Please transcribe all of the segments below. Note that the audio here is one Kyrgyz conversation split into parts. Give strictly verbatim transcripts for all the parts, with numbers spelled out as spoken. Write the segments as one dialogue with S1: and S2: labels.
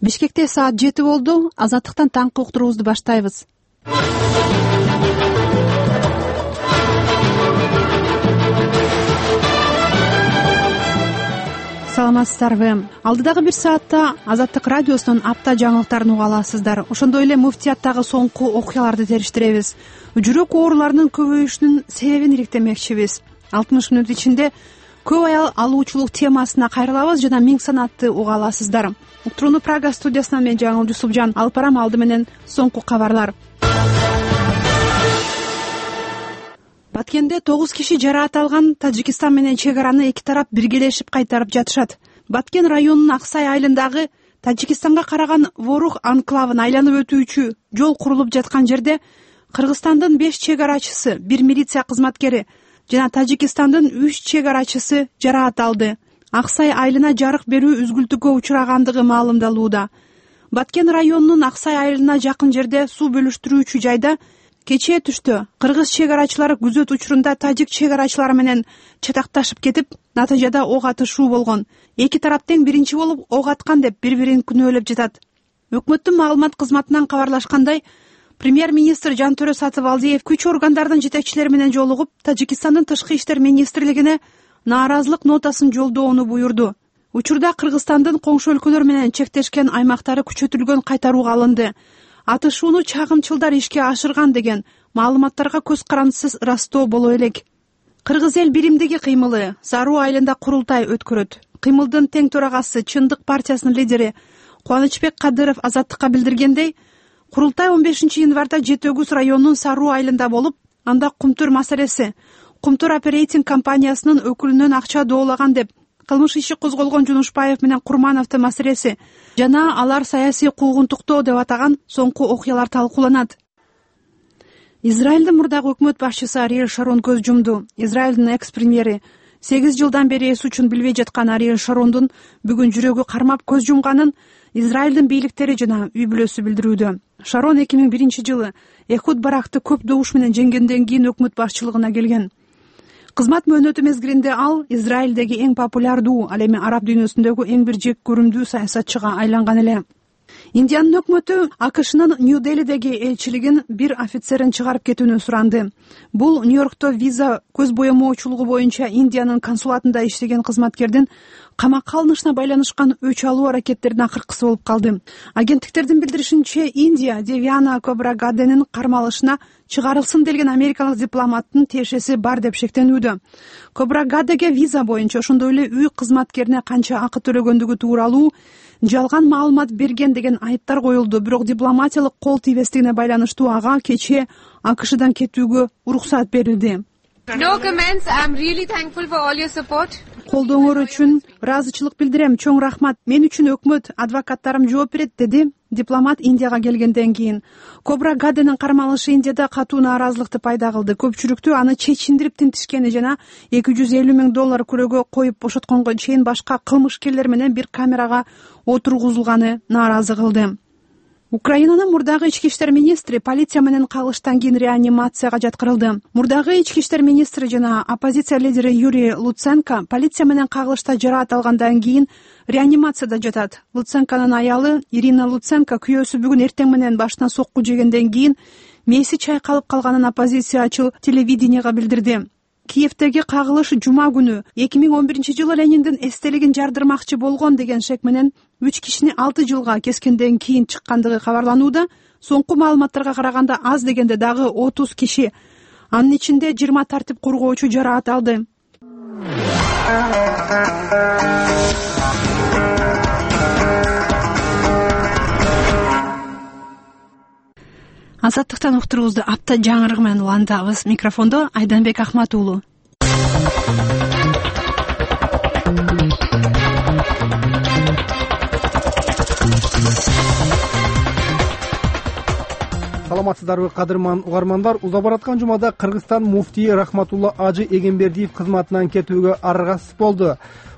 S1: Бишкекте саат жети болду. Азаттыктан таңкы уктуруубузду баштайбыз. Саламатсыздарбы? Алдыдагы бир саатта Азаттык радиосунун апта жаңылыктарын уга аласыздар. Ошондой эле муфтияттагы соңку окуяларды териштиребиз. Жүрөк ооруларынын көбөйүшүнүн себебин иликтемекчибиз. алтымыш мүнөт ичинде көп аял алуучулук темасына кайрылабыз жана миң санатты уга аласыздар. Уктурууну Прага студиясынан мен Жаңыл Жусупжан алып барам. Алды менен соңку кабарлар. Баткенде тогуз киши жараат алган. Тажикистан менен чек араны эки тарап биргелешип кайтарып жатышат. Баткен районунун Аксай айылындагы Тажикистанга караган Ворух анклавын айланып өтүүчү жол курулуп жаткан жерде Кыргызстандын беш чек арачысы, бир милиция кызматкери жана Тажикстандын үч чек арачысы жараат алды. Аксай айылына жарык берүү үзгүлтүккө учурагандыгы маалымдалууда. Баткен районунун Аксай айылына жакын жерде суу бөлүштүрүүчү жайда кечээ түштө кыргыз чек арачылары күзөт учурунда тажик чек арачылары менен чатакташып кетип, натыйжада ок атышуу болгон. Эки тарап тең биринчи болуп ок аткан деп бири-бирин күнөөлөп жатат. Өкмөттүн маалымат кызматынан кабарлашкандай, премьер-министр Жантөрө Сатыбалдиев күч органдардын жетекчилери менен жолугуп, Тажикстандын тышкы иштер министрлигине нааразылык нотасын жолдоону буйрду. Учурда Кыргызстандын коңшу өлкөлөр менен чектешкен аймактары күчөтүлгөн кайтарууга алынды. Атышууну чагымчылдар ишке ашырган деген маалыматтарга көз карандысыз ырастоо боло элек. Кыргыз эл биримдиги кыймылы Заруу айылында курултай өткөрөт. Кыймылдын тең төрагасы Чындык партиясынын лидери Кубанычбек Кадыров Азаттыкка билдиргендей, курултай он бешинчи январда Жети Өгүз районунун Заруу айылында болуп, анда Кумтур маселеси, Кумтур оперейтинг компаниясынын өкүлүнөн акча доолаган деп кылмыш иши козголгон Жунушбаев менен Курмановдун маселеси жана алар саясий куугунтуктоо деп атаган соңку окуялар талкууланат. Израилдин мурдагы өкмөт башчысы Ариэль Шарон көз жумду. Израилдин экс-премьери сегиз жылдан бери эс үчүн билбей жаткан Ариэль Шарондун бүгүн жүрөгү кармап көз жумганын Израилдин бийликтери жана үй бүлөсү билдирүүдө. Шарон эки миң биринчи жылы Эхуд Баракты көп добуш менен жеңгенден кийин өкмөт башчылыгына келген. Кызмат мөөнөтү мезгилинде ал Израилдеги эң популярдуу, ал эми араб дүйнөсүндөгү эң бир жек көрүмдүү саясатчыга айланган эле. Индиянын өкмөтү АКШнын Нью-Делидеги элчилигин бир офицерин чыгарып кетүүнү суранды. Бул Нью-Йоркто виза көз боемоочулугу боюнча Индиянын консулатында иштеген кызматкердин камакка алынышына байланышкан өч алуу аракеттерине акыркысы болуп калды. Агенттиктердин билдиришинче, Индия Девиана Кобрагаденин кармалышына чыгарылсын делген америкалык дипломаттын тиешеси бар деп шектенүүдө. Кобрагадеге виза боюнча ошондой эле үй кызматкерине канча акы төлөгөндүгү тууралуу жалган маалымат берген деген айыптар коюлду. Бирок дипломатиялык кол тийбестигине байланыштуу ага кечээ АКШдан кетүүгө уруксат берилди.
S2: No comments. I'm really thankful for all your support.
S1: Колдооңор үчүн ыраазычылык билдирем. Чоң рахмат. Мен үчүн өкмөт, адвокаттарым жооп берет, деди дипломат Индияга келгенден кийин. Кобрагаденин кармалышы Индияда катуу нааразылыкты пайда кылды. Көпчүлүктү аны чечиндирип тинтишкени жана эки жүз элүү миң доллар көрөөгө коюп бошотконго чейин башка кылмышкерлер менен бир камерага отургузулганы нааразы кылды. Украинанын мурдагы ички иштер министри полиция менен кагылыштан кийин реанимацияга жаткырылды. Мурдагы ички иштер министри жана оппозиция лидери Юрий Луценко полиция менен кагылышта жараат алгандан кийин реанимацияда жатат. Луценконун аялы Ирина Луценко күйөөсү бүгүн эртең менен башына сокку жегенден кийин мээси чайкалып калганын оппозициячыл телевиденияга билдирди. Киевдеги кагылыш жума күнү эки миң он биринчи жылы Лениндин эстелигин жардырмакчы болгон деген шек менен үч кишини алты жылга кескенден кийин чыккандыгы кабарланууда. Соңку маалыматтарга караганда аз дегенде дагы отуз киши, анын ичинде жыйырма тартип коргоочу жараат алды. Азаттыктан уктуруубузду апта жаңырыгы менен улантабыз. Микрофондо Айданбек Ахмат уулу.
S3: Саламатсыздарбы кадырман угармандар. Уза бараткан жумада Кыргызстан муфтии Рахматулла Ажы Эгембердиев кызматынан кетүүгө аргасыз болду.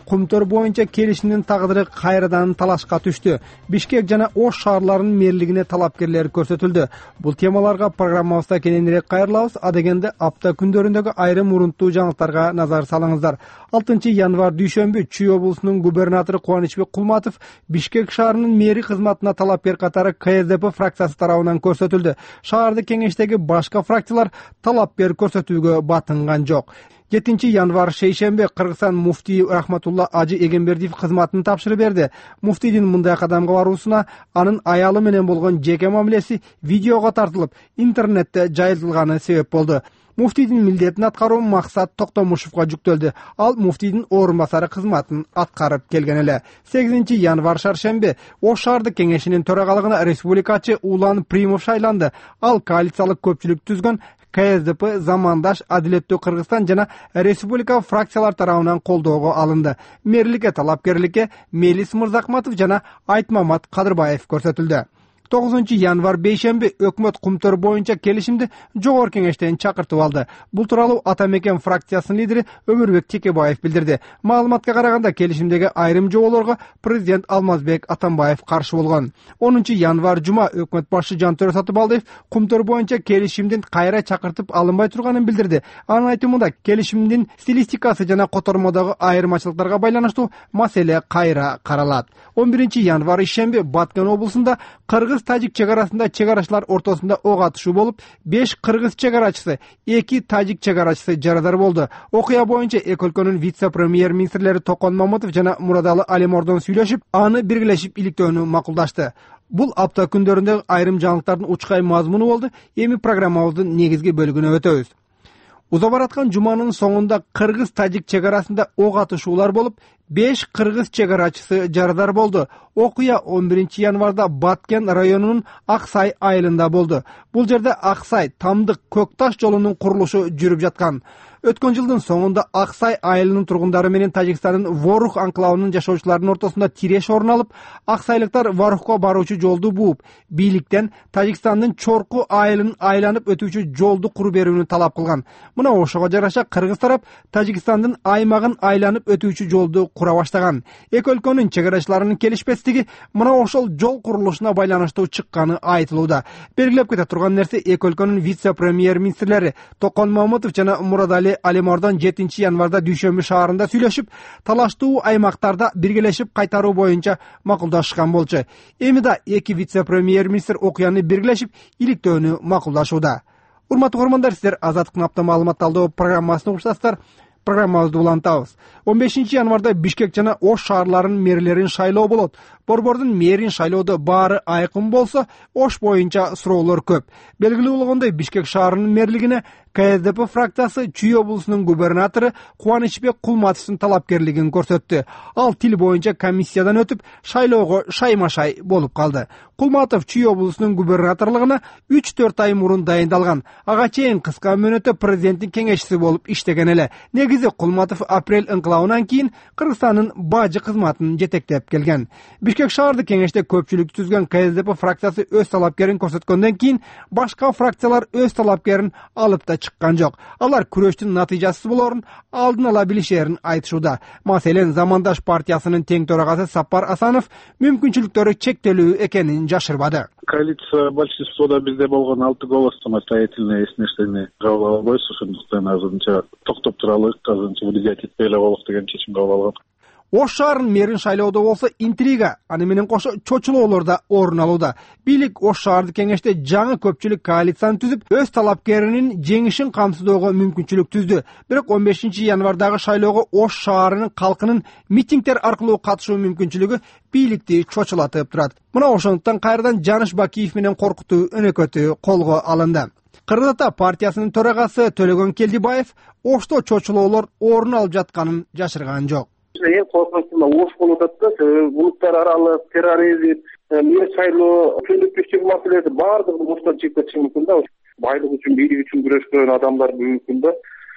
S3: Кумтөр боюнча келишимдин тагдыры кайрадан талашка түштү. Бишкек жана Ош шаарларынын мэрлигине талапкерлер көрсөтүлдү. Бул темаларга программабызда кененирээк кайрылабыз. А дегенде апта күндөрүндөгү айрым урунттуу жаңылыктарга назар салыңыздар. алтынчы январь дүйшөмбү Чүй облусунун губернатору Кубанычбек Кулматов Бишкек шаарынын мэри кызматына талапкер катары К С D P фракциясы тарабынан көрсөтүлдү. Шаарды кеңештеги башка фракциялар талапкер көрсөтүүгө батынган жок. жетинчи январь шейшембе Кыргызстан муфтийи Рахматулла Ажы Эгембердиев кызматын тапшырып берди. Муфтийдин мындай кадамга баруусуна анын аялы менен болгон жеке мамилеси видеого тартылып, интернетте жайылтылганы себеп болду. Муфтийдин милдетин аткаруу Максат Токтомушевго жүктөлдү. Ал муфтийдин орун басары кызматын аткарып келген эле. сегизинчи январь шаршембе Ош шаардык кеңешинин төрагалыгына республикачы Улан Примов шайланды. Ал коалициялык көпчүлүк түзгөн К С D P, Замандаш, Адилеттүү Кыргызстан жана республика фракциялар тарабынан колдоого алынды. Мэрликке талапкерликке Мелис Мырзахматов жана Айтмамат Кадырбаев көрсөтүлдү. тогузунчу январь бейшемби өкмөт Кумтөр боюнча келишимди жогорку кеңештен чакыртып алды. Бул тууралуу Ата Мекен фракциясынын лидери Өмүрбек Текебаев билдирди. Маалыматка караганда келишимдеги айрым жоболорго президент Алмазбек Атамбаев каршы болгон. онунчу январь жума өкмөт башчы Жантөрө Сатыбалдиев Кумтөр боюнча келишимдин кайра чакыртып алынбай турганын билдирди. Анын айтымында келишимдин стилистикасы жана котормодогу айырмачылыктарга байланыштуу маселе кайра каралат. он биринчи январь ишемби Баткен облусунда Кыргыз-Тажик чек арасында чек арачылар ортосунда ок атышуу болуп, беш кыргыз чек арачысы, эки тажик чек арачысы жарадар болду. Окуя боюнча эки өлкөнүн вице-премьер-министрлери Токон Мамутов жана Мурадалы Алимордон сүйлөшүп, аны биргелешип иликтөөнү макулдашты. Бул апта күндөрүндөгү айрым жаңылыктардын учкай мазмуну болду. Эми программабыздын негизги бөлүгүнө өтөбүз. Уза бараткан жуманын соңунда Кыргыз-Тажик чек арасында ок атышуулар болуп, беш кыргыз чек арачысы жарадар болду. Окуя он биринчи январда Баткен районунун Аксай айылында болду. Бул жерде Аксай Тамдык Көкташ жолунун курулушу жүрүп жаткан. Өткөн жылдын соңунда Аксай айылынын тургундары менен Тажикстандын Ворух анклавынын жашоочуларынын ортосунда тиреш орун алып, аксайлыктар Варухка баруучу жолду бууп, бийликтен Тажикстандын Чорку айылын айланып өтүүчү жолду куруу берүүнү талап кылган. Мына ошого жараша Кыргыз тарап Тажикстандын аймагын айланып өтүүчү жолду кура баштаган. Эки өлкөнүн чек арачыларынын келишпестиги мына ошол жол курулушуна байланыштуу чыкканы айтылууда. Белгилеп кете турган нерсе, эки өлкөнүн вице-премьер-министрлери Токон Мамутов жана Мурадали Алимордон жетинчи январда Дүйшөмбү шаарында сүйлөшүп, талаштуу аймактарда биргелешип кайтаруу боюнча макулдашкан болчу. Эми да эки вице-премьер-министр окуяны биргелешип иликтөөнү макулдашууда. Урматтуу көрөрмандар, сиздер Азаттыктын апта маалымат талдоо программасын угушасыздар. Программабызды улантабыз. он бешинчи январда Бишкек жана Ош шаарларынын мэрлерин шайлоо болот. Борбордун мэрин шайлоодо баары айкын болсо, Ош боюнча суроолор көп. Белгилүү болгондой, Бишкек шаарынын мэрлигине К С D P фракциясы Чүй облусунун губернатору Кубанычбек Кулматовдун талапкерлигин көрсөттү. Ал тил боюнча комиссиядан өтүп, шайлоого шайма-шай болуп калды. Кулматов Чүй облусунун губернаторлугуна үч төрт ай мурун дайындалган. Ага чейин кыска мөөнөттө президенттин кеңешчиси болуп иштеген эле. Негизи Кулматов апрель инкылабынан кийин Кыргызстандын бажы кызматын жетектеп келген. Бишкек шаардык кеңеште көпчүлүк түзгөн К С D P фракциясы өз талапкерин көрсөткөндөн кийин башка фракциялар өз талапкерин алып да чыккан жок. Алар күрөштүн натыйжасы болорун алдын ала билишерин айтышууда. Маселен, Замандаш партиясынын тең төрагасы Сапар Асанов мүмкүнчүлүктөрү чектелүү экенин жашырбады.
S4: Коалиция большинствода бизде болгон алты голос самостоятельно эч нерсени кабыл албайбыз, ошондуктан азырынча токтоп туралык, азырынча влиять этпей эле коелук деген чечим кабыл алган.
S3: Ош шаарынын мэрин шайлоодо болсо интрига, аны менен кошо чочулоолор да орун алууда. Бийлик Ош шаардык кеңеште жаңы көпчүлүк коалицияны түзүп, өз талапкеринин жеңишин камсыздоого мүмкүнчүлүк түздү. Бирок он бешинчи январдагы шайлоого Ош шаарынын калкынын митингдер аркылуу катышуу мүмкүнчүлүгү бийликти чочулатып турат. Мына ошондуктан кайрадан Жаныш Бакиев менен Коркутуу өнөкөтү колго алынды. Кыргыз Ата партиясынын төрагасы Төлөгөн Келдибаев Ошто чочулоолор орун алып жатканын жашырган жок.
S5: Эң коркунучу Ош болуп атат да, улуттар аралык терроризм, мэр шайлоо, түндүктүк маселеси баардыгын Оштон чекип кетиши мүмкүн да. Байлык үчүн, бийлик үчүн күрөшкөн адамдар бүгүнкү күндө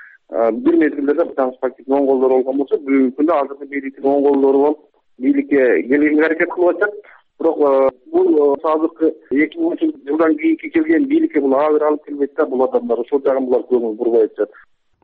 S5: бир мезгилдерде Жаныш Бакиевдин оңголдору болгон болсо, бүгүнкү күндө азыркы бийликтин оңголдору болуп бийликке келгенге аракет кылып атат. Бирок бул азыркы эки миңинчи жылдан кийинки келген бийликке бул азыр алып келбейт да, бул адамдар ошол жагын булар көңүл бурбай атат.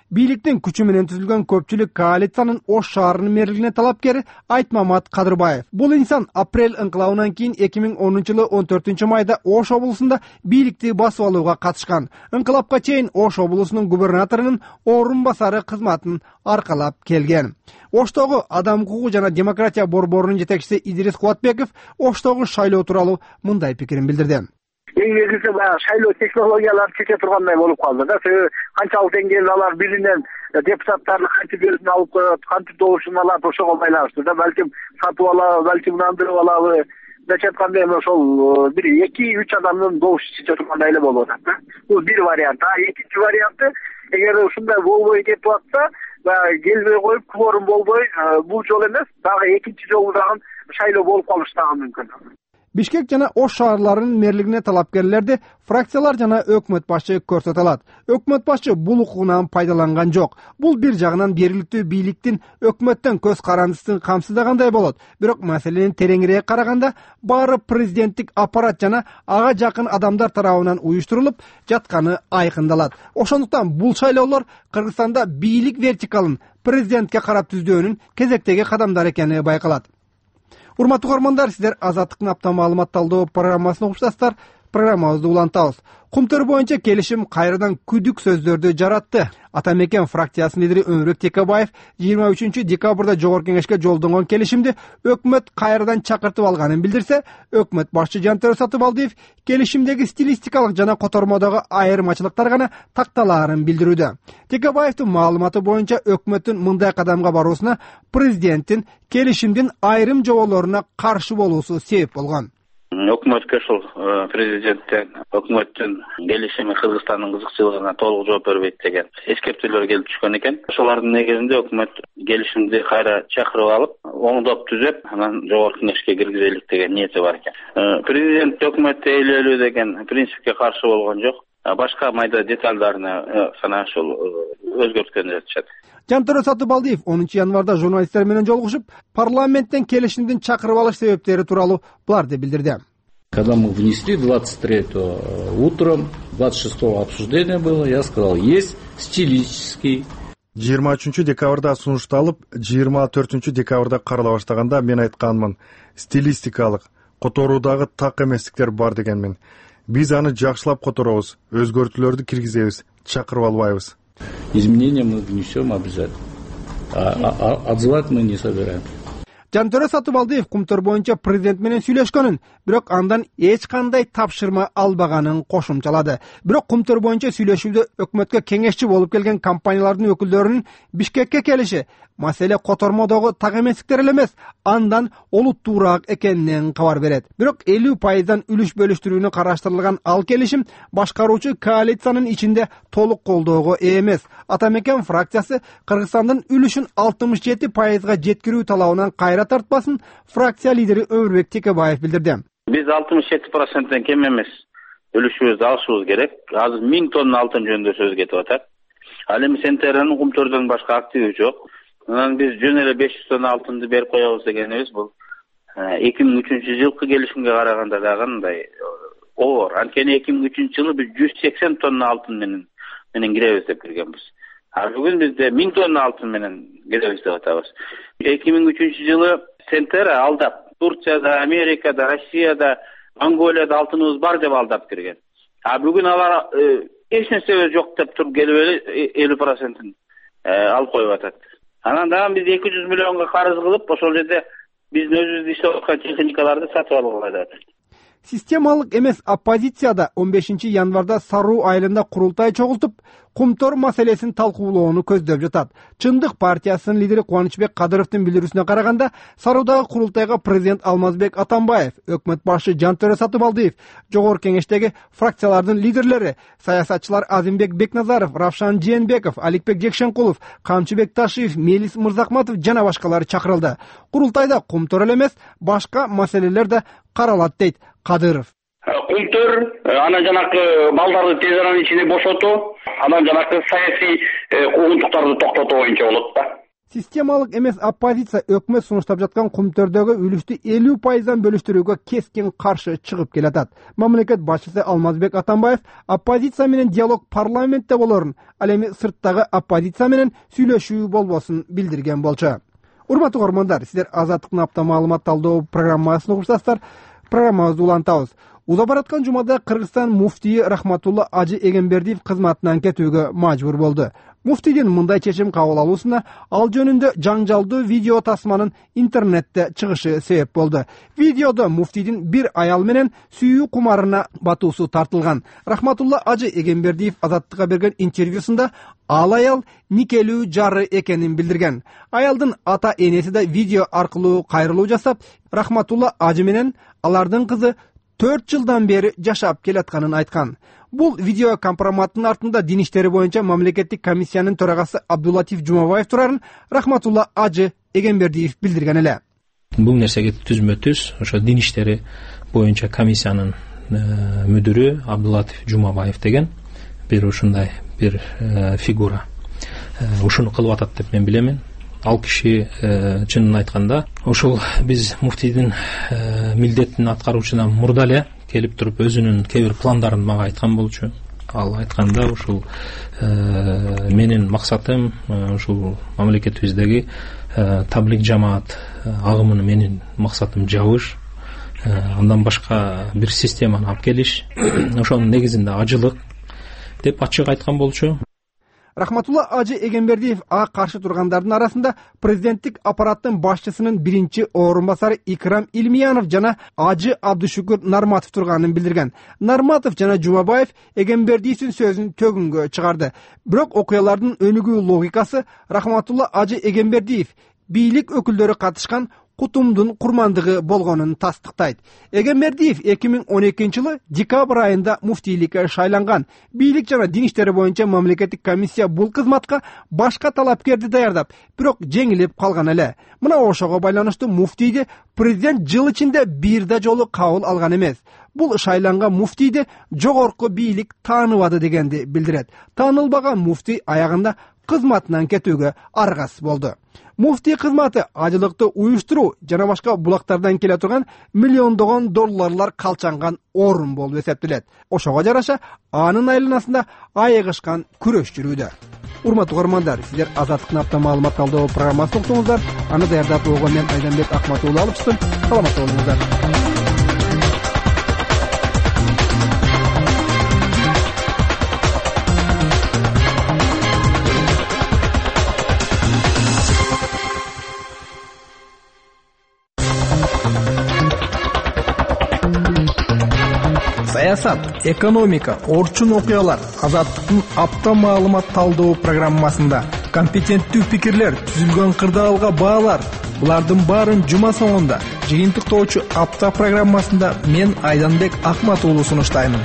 S3: Бийликтин күчү менен түзүлгөн көпчүлүк коалициянын Ош шаарынын мэрлигине талапкери Айтмамат Кадырбаев. Бул инсан апрель ыңкылабынан кийин эки миң онунчу жылы он төртүнчү майда Ош облусунда бийликти басып алууга катышкан. Ыңкылапка чейин Ош облусунун губернаторунун орун басары кызматын аркалап келген. Оштогу Адам укугу жана демократия борборунун жетекчиси Идрис Кубатбеков Оштогу шайлоо тууралуу мындай пикирин билдирди.
S5: Эң негизи баягы шайлоо технологиялары чече тургандай болуп калды да. Себеби канчалык деңгээлде алар биринен депутаттарды кантип өзүнө алып коет, кантип добушун алат, ошого байланыштуу да. Балким сатып алабы, балким ындырып алабы. Мындайча айтканда эми ошол бир эки үч адамдын добушу чече тургандай эле болуп атат да. Бул бир вариант. А экинчи варианты, эгер ушундай болбой кетип атса, баягы келбей коюп, кворум болбой, бул жолу эмес, дагы экинчи жолу дагы шайлоо болуп калышы дагы мүмкүн.
S3: Бишкек жана Ош шаарларынын мэрлигине талапкерлерди фракциялар жана өкмөт башчы көрсөтө алат. Өкмөт башчы бул укугунан пайдаланган жок. Бул бир жагынан бериликтүү бийликтин өкмөттөн көз карандысын камсыздагандай болот. Бирок маселенин тереңирээк караганда баары президенттик аппарат жана ага жакын адамдар тарабынан уюштурулуп жатканы айкындалат. Ошондуктан бул шайлоолор Кыргызстанда бийлик вертикалын президентке карап түздөөнүн кезектеги кадамдары экени байкалат. Урматтуу көрөрмандар, сиздер Азаттыктын апта маалымат талдоо программасына угуштасыздар. Программабызды улантабыз. Кумтөр боюнча келишим кайрадан күдүк сөздөрдү жаратты. Атамекен фракциясынын лидери Өмүрбек Текебаев жыйырма үчүнчү декабрда жогорку кеңешке жолдонгон келишимди өкмөт кайрадан чакыртып алганын билдирсе, өкмөт башчы Жантөрө Сатыбалдиев келишимдеги стилистикалык жана котормодогу айырмачылыктар гана такталаарын билдирүүдө. Текебаевдин маалыматы боюнча өкмөттүн мындай кадамга баруусуна президенттин келишимдин айрым жоболоруна каршы болуусу себеп болгон.
S6: Өкмөткө ушул президенттен өкмөттүн келишими Кыргызстандын кызыкчылыгына толук жооп бербейт деген эскертүүлөр келип түшкөн экен. Ошолордун негизинде өкмөт келишимди кайра чакырып алып, оңдоп түзөп, анан жогорку кеңешке киргизелик деген ниети бар экен. Президент өкмөттө ээлөлүү деген принципке каршы болгон жок. Башка майда деталдарына сана ушул өзгөрткөн жатышат.
S3: Жантөрө Сатыбалдиев онунчу январда журналисттер менен жолугушуп, парламенттен келишимдин чакырып алыш себептери тууралуу буларды билдирди.
S7: Когда мы внесли двадцать третьего утром, двадцать шестого обсуждение было, я сказал, есть стилистический.
S8: жыйырма үчүнчү декабрда сунушталып, жыйырма төртүнчү декабрда карала баштаганда мен айтканмын, стилистикалык, которуудагы так эместиктер бар дегенмин. Биз аны жакшылап которобуз, өзгөртүүлөрдү киргизебиз, чакырып албайбыз.
S7: Изменения мы внесем обязательно. А, а отзывать мы не собираем.
S3: Жантөрө Сатыбалдиев Кумтөр боюнча президент менен сүйлөшкөнүн, бирок андан эч кандай тапшырма албаганын кошумчалады. Бирок Кумтөр боюнча сүйлөшүүдө өкмөткө кеңешчи болуп келген компаниялардын өкүлдөрүнүн Бишкекке келиши маселе котормодогу так эместиктер эле эмес, андан олуттуураак экенинен кабар берет. Бирок элүү пайыздан үлүш бөлүштүрүүнү караштырылган ал келишим башкаруучу коалициянын ичинде толук колдоого ээ эмес. Атамекен фракциясы Кыргызстандын үлүшүн алтымыш жети пайызга жеткирүү талабынан кайра тартпасын фракция лидери Өмүрбек Текебаев билдирди.
S6: Биз алтымыш жети проценттен кем эмес үлүшүбүздү алышыбыз керек. Азыр миң тонна алтын жөнүндө сөз кетип атат. Ал эми Сентеранын Кумтөрдөн башка активи жок. Анан биз жөн эле беш жүз тонна алтынды берип коебуз дегенибиз бул эки миң үчүнчү жылкы келишимге караганда дагы мындай оор. Анткени эки миң үчүнчү жылы биз жүз сексен тонна алтын менен менен киребиз деп киргенбиз. А бүгүн бизде миң тонна алтын менен киребиз деп атабыз. эки миң үчүнчү жылы Сентера алдап, Турцияда, Америкада, Россияда, Монголияда алтыныбыз бар деп алдап кирген. А бүгүн алар эч нерсе жок деп туруп келип эле элүү процентин алып коюп атат. Анан дагы биз эки жүз миллионго карыз кылып, ошол жерде биздин өзүбүздү иштеп аткан техникаларды сатып алууга да.
S3: Системалык эмес оппозицияда он бешинчи январда Саруу айылында курултай чогултуп, Кумтөр маселесин талкуулоону көздөп жатат. Чындык партиясынын лидери Кубанычбек Кадыровдун билдирүүсүнө караганда, Саруудагы курултайга президент Алмазбек Атамбаев, өкмөт башчы Жантөрө Сатыбалдиев, жогорку кеңештеги фракциялардын лидерлери, саясатчылар Азимбек Бекназаров, Равшан Жээнбеков, Аликбек Жекшенкулов, Камчыбек Ташиев, Мелис Мырзахматов жана башкалары чакырылды. Курултайда Кумтөр эле эмес, башка маселелер да каралат дейт Кадыров.
S5: Кумтөр анан жанакы балдарды тез аранын ичинде бошотуу, анан жанакы саясий куугунтуктарды токтотуу боюнча болот да.
S3: Системалык эмес оппозиция өкмөт сунуштап жаткан кумтөрдөгү үлүштү элүү пайыздан бөлүштүрүүгө кескин каршы чыгып келатат. Мамлекет башчысы Алмазбек Атамбаев оппозиция менен диалог парламентте болорун, ал эми сырттагы оппозиция менен сүйлөшүү болбосун билдирген болчу. Урматтуу көрөрмандар, сиздер Азаттыктын апта маалымат талдоо программасын угуп жатасыздар. Программабызды улантабыз. Уза бараткан жумада Кыргызстан муфтийи Рахматулла Ажы Эгембердиев кызматынан кетүүгө мажбур болду. Муфтийдин мындай чечим кабыл алуусуна ал жөнүндө жаңжалдуу видео тасманын интернетте чыгышы себеп болду. Видеодо муфтийдин бир аял менен сүйүү кумарына батуусу тартылган. Рахматулла Ажы Эгембердиев Азаттыкка берген интервьюсунда ал аял никелүү жары экенин билдирген. Аялдын ата энеси да видео аркылуу кайрылуу жасап, Рахматулла Ажы менен алардын кызы төрт жылдан бери жашап келатканын айткан. Бул видео компроматтын артында Дин иштери боюнча мамлекеттик комиссиянын төрагасы Абдулатиф Жумабаев турарын Рахматулла Ажы Эгембердиев билдирген эле.
S9: Бул нерсеге түзмө түз ошо Дин иштери боюнча комиссиянын мүдүрү Абдулатиф Жумабаев деген бир ушундай бир фигура ушуну кылып атат деп мен билемин. Ал киши чынын айтканда ошол биз муфтийдин милдетин аткаруучудан мурда эле келип туруп өзүнүн кээ бир пландарын мага айткан болчу. Ал айтканда ушул менин максатым ушул мамлекетибиздеги таблик жамаат агымын менин максатым жабыш, андан башка бир системаны алып келиш, ошонун негизинде ажылык деп ачык айткан болчу.
S3: Рахматулла Ажы Эгембердиев ага каршы тургандардын арасында президенттик аппараттын башчысынын биринчи орун басары Икрам Илмиянов жана Ажы Абдушукур Нарматов турганын билдирген. Нарматов жана Жумабаев Эгембердиевдин сөзүн төгүнгө чыгарды. Бирок окуялардын өнүгүү логикасы Рахматулла Ажы Эгембердиев бийлик өкүлдөрү катышкан кутумдун курмандыгы болгонун тастыктайт. Эгембердиев эки миң он экинчи жылы декабрь айында муфтийликке шайланган. Бийлик жана Дин иштери боюнча мамлекеттик комиссия бул кызматка башка талапкерди даярдап, бирок жеңилип калган эле. Мына ошого байланыштуу муфтийди президент жыл ичинде бир да жолу кабыл алган эмес. Бул шайланган муфтийди жогорку бийлик тааныбады дегенди билдирет. Таанылбаган муфтий аягында кызматынан кетүүгө аргасыз болду. Муфтий кызматы ажылыкты уюштуруу жана башка булактардан келе турган миллиондогон долларлар калчанган орун болуп эсептелет. Ошого жараша анын айланасында айыгышкан күрөш жүрүүдө. Урматтуу көрөрмандар, сиздер Азаттыктын апта маалымат талдоо программасын уктуңуздар. Аны даярдап болгон мен Айданбек Акматуулу алып чыктым. Саламатта болуңуздар. Саясат, экономика, орчун окуялар Азаттыктын апта маалымат талдоо программасында компетенттүү пикирлер, түзүлгөн кырдаалга баалар. Булардын баарын жума соңунда жыйынтыктоочу апта программасында мен Айданбек Акматуулу сунуштаймын.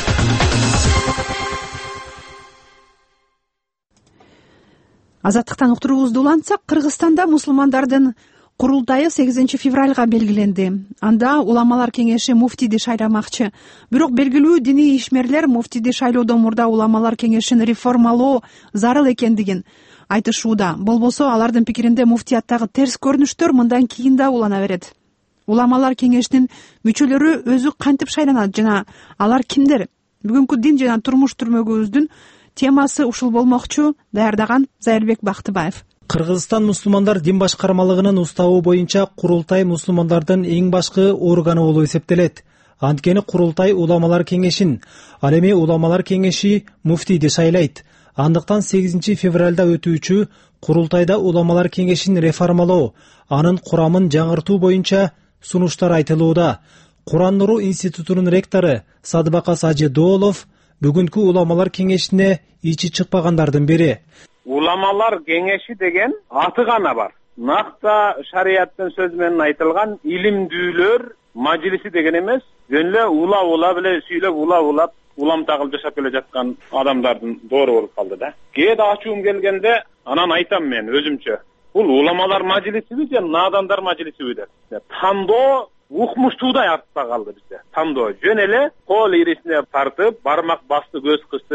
S1: Азаттыктан уктуруубузду улантсак, Кыргызстанда мусулмандардын курултайы сегизинчи февралга белгиленди. Анда уламалар кеңеши муфтийди шайламакчы. Бирок белгилүү диний ишмерлер муфтийди шайлоодон мурда уламалар кеңешин реформалоо зарыл экендигин айтышууда. Болбосо алардын пикиринде муфтияттагы терс көрүнүштөр мындан кийин да улана берет. Уламалар кеңешинин мүчөлөрү өзү кантип шайланат жана алар кимдер? Бүгүнкү дин жана турмуш түрмөгүбүздүн темасы ушул болмокчу. Даярдаган Зайырбек Бактыбаев.
S10: Кыргызстан мусулмандар дин башкармалыгынын уставы боюнча курултай мусулмандардын эң башкы органы болуп эсептелет. Анткени курултай уламалар кеңешин, ал эми уламалар кеңеши муфтийди шайлайт. Андыктан сегизинчи февралда өтүүчү курултайда уламалар кеңешин реформалоо, анын курамын жаңыртуу боюнча сунуштар айтылууда. Куран Нуру институтунун ректору Садыбакас Ажы Доолов бүгүнкү уламалар кеңешине ичи чыкпагандардын бири.
S11: Уламалар кеңеши деген аты гана бар. Накта шариаттын сөзү менен айтылган илимдүүлөр мажлиси деген эмес, жөн эле ула-ула биле сүйлөп ула-улап улам тагылып жашап келе жаткан адамдардын доору болуп калды да. Кээде ачуум келгенде анан айтам мен өзүмчө. Бул уламалар мажлисиби же надандар мажлисиби деп. Тандоо укмуштуудай артта калды бизде. Тандоо жөн эле кол ирисине тартып, бармак басты, көз кысты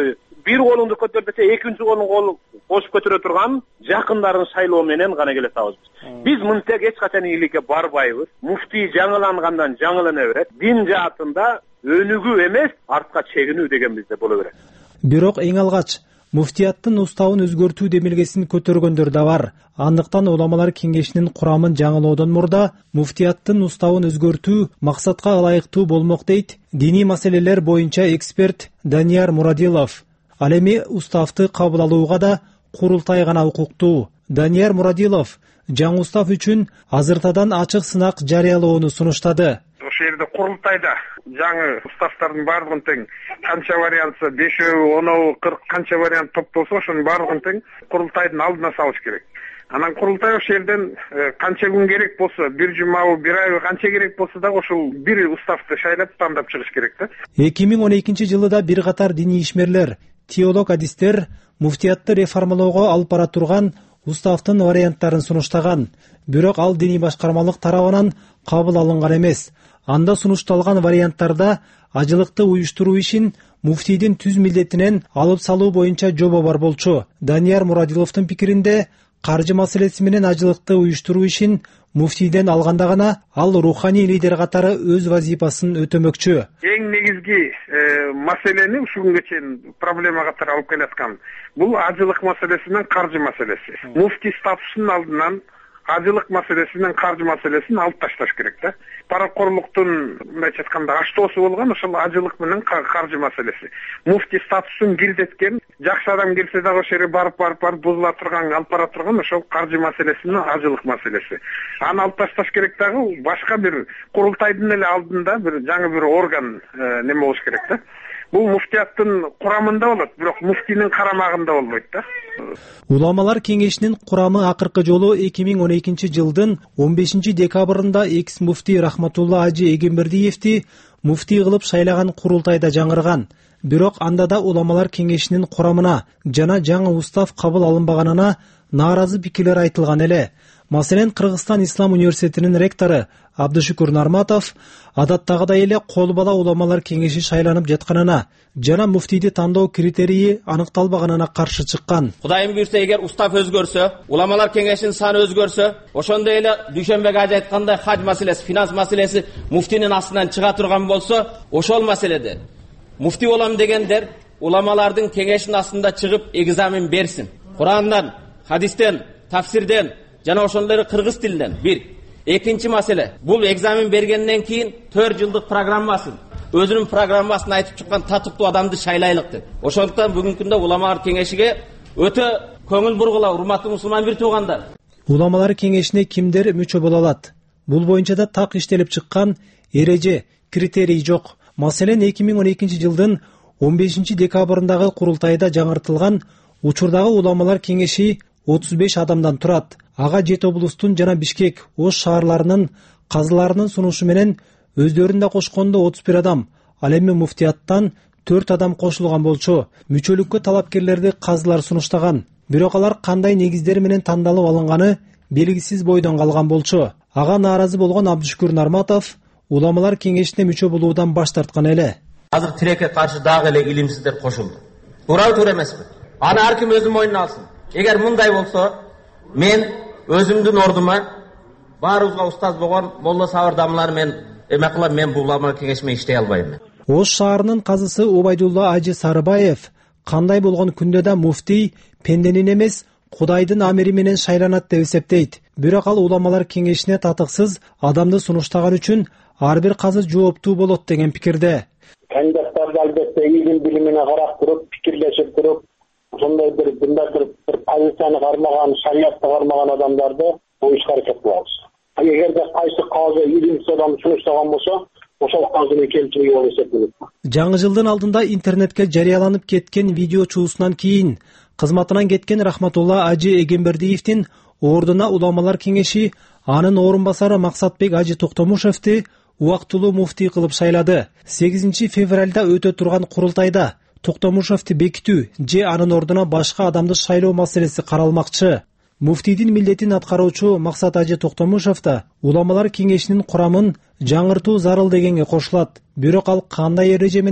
S11: бир колуңду көтөр десе экинчи колуң кол кошуп көтөрө турган жакындарын шайлоо менен гана келе алабыз. Биз мынтек эч качан ийгиликке барбайбыз. Муфтий жаңылангандан жаңылана берет. Дин жаатында өнүгүү эмес, артка чегинүү деген бизде боло берет.
S10: Бирок эң алгач муфтияттын уставын өзгөртүү демилгесин көтөргөндөр да бар. Андыктан уламалар кеңешинин курамын жаңылоодон мурда муфтияттын уставын өзгөртүү максатка ылайыктуу болмок дейт диний маселелер боюнча эксперт Данияр Мурадилов. Ал эми уставды кабыл алууга да курултай гана укуктуу. Данияр Мурадилов жаңы устав үчүн азыртадан ачык сынак жарыялоону сунуштады.
S12: Ошол жерде курултайда жаңы уставдардын баардыгын тең канча вариантсы бешөө, онобу, кырк канча вариант топтолсо ошонун баардыгын тең курултайдын алдына салыш керек. Анан курултай ошол жерден канча күн керек болсо, бир жумабы, бир айбы канча керек болсо да ошол бир уставды шайлап тандап чыгыш керек да.
S10: эки миң он экинчи жылы да бир катар диний ишмерлер, теолог адистер муфтиятты реформалоого алып бара турган уставдын варианттарын сунуштаган. Бирок ал диний башкармалык тарабынан кабыл алынган эмес. Анда сунушталган варианттарда ажылыкты уюштуруу ишин муфтийдин түз милдетинен алып салуу боюнча жобо бар болчу. Данияр Мурадиловдун пикиринде каржы маселеси менен ажылыкты уюштуруу ишин муфтийден алганда гана ал руханий лидер катары өз вазифасын өтөмөкчү.
S12: Эң негизги маселени ушул күнгө чейин проблема катары алып келаткан бул ажылык маселеси менен каржы маселеси. Муфтий статусунун алдынан ажылык маселеси менен каржы маселесин алып ташташ керек да. Паракорлуктун мындайча айтканда аштоосу болгон ошол ажылык менен каржы маселеси. Муфтий статусун кирдеткен, жакшы адам келсе дагы ошол жерге барып барып барып бузула турган, алып бара турган ошол каржы маселеси менен ажылык маселеси. Аны алып ташташ керек дагы башка бир курултайдын эле алдында бир жаңы бир орган неме болуш керек да. Бул муфтияттын курамында болот, бирок муфтийнин карамагында болбойт да.
S10: Уламалар кеңешинин курамы акыркы жолу эки миң он экинчи жылдын он бешинчи декабрында экс муфтий Рахматулла Ажи Эгембердиевди муфтий кылып шайлаган курултайда жаңырган. Бирок анда да уламалар кеңешинин курамына жана жаңы устав кабыл алынбаганына нааразы пикирлер айтылган эле. Маселен, Кыргызстан Ислам университетинин ректору Абдышүкүр Нарматов адаттагыдай эле кол бала уламалар кеңеши шайланып жатканына жана муфтийди тандоо критерийи аныкталбаганына каршы чыккан.
S13: Кудайым буйрса, эгер устав өзгөрсө, уламалар кеңешинин саны өзгөрсө, ошондой эле Дүйшөнбек ажы айткандай хаж маселеси, финанс маселеси муфтийнин астынан чыга турган болсо, ошол маселеде муфтий болом дегендер уламалардын кеңешинин астында чыгып экзамен берсин. Курандан, хадистен, тафсирден жана ошондой кыргыз тилинен бир. Экинчи маселе, бул экзамен бергенден кийин төрт жылдык программасын, өзүнүн программасын айтып чыккан татыктуу адамды шайлайлык деп. Ошондуктан бүгүнкү күндө уламалар кеңешиге өтө көңүл бургула, урматтуу мусулман бир туугандар.
S10: Уламалар кеңешине кимдер мүчө боло алат? Бул боюнча да так иштелип чыккан эреже, критерий жок. Маселен, эки миң он экинчи жылдын он бешинчи декабрындагы курултайда жаңыртылган учурдагы уламалар кеңеши отуз беш адамдан турат. Ага Жети облустун жана Бишкек, Ош шаарларынын казыларынын сунушу менен өздөрүн да кошкондо отуз бир адам, ал эми муфтияттан төрт адам кошулган болчу. Мүчөлүккө талапкерлерди казылар сунуштаган. Бирок алар кандай негиздер менен тандалып алынганы белгисиз бойдон калган болчу. Ага нааразы болгон Абдышүкүр Нарматов уламалар кеңешине мүчө болуудан баш тарткан эле.
S13: Азыр тилекке каршы дагы эле илимсиздер кошулду. Туурабы, туура эмеспи? Аны ар ким өзү мойнуна алсын. Эгер мындай болсо, мен өзүмдүн ордума баарыбызга устаз болгон молла сабырдамлар мен эме кылам, мен бул уламалар кеңешине иштей албайм.
S10: Ош шаарынын казысы Убайдулла Ажы Сарыбаев кандай болгон күндө да муфтий пенденин эмес, Кудайдын амири менен шайланат деп эсептейт. Бирок ал уламалар кеңешине татыксыз адамды сунуштаган үчүн ар бир казы жооптуу болот деген пикирде.
S5: Кандидаттарды албетте илим билимине карап туруп, пикирлешип туруп, ошондой бир мындай бир позицияны кармаган, шариятты кармаган адамдарды коюшка аракет кылабыз. Эгерде кайсы казы илимсиз адам сунуштаган болсо, ошол казыны келтирүү болуп эсептелет.
S10: Жаңы жылдын алдында интернетке жарыяланып кеткен видео чуусунан кийин кызматынан кеткен Рахматулла Ажы Эгембердиевдин ордуна уламалар кеңеши анын орун басары Максатбек Ажы Токтомушевди убактылуу муфтий кылып шайлады. сегизинчи февралда өтө турган курултайда Токтомушевди бекитүү же анын ордуна башка адамды шайлоо маселеси каралмакчы. Муфтийдин милдетин аткаруучу Максат Ажы Токтомушев да уламалар кеңешинин курамын жаңыртуу зарыл дегенге кошулат. Бирок ал кандай эреже менен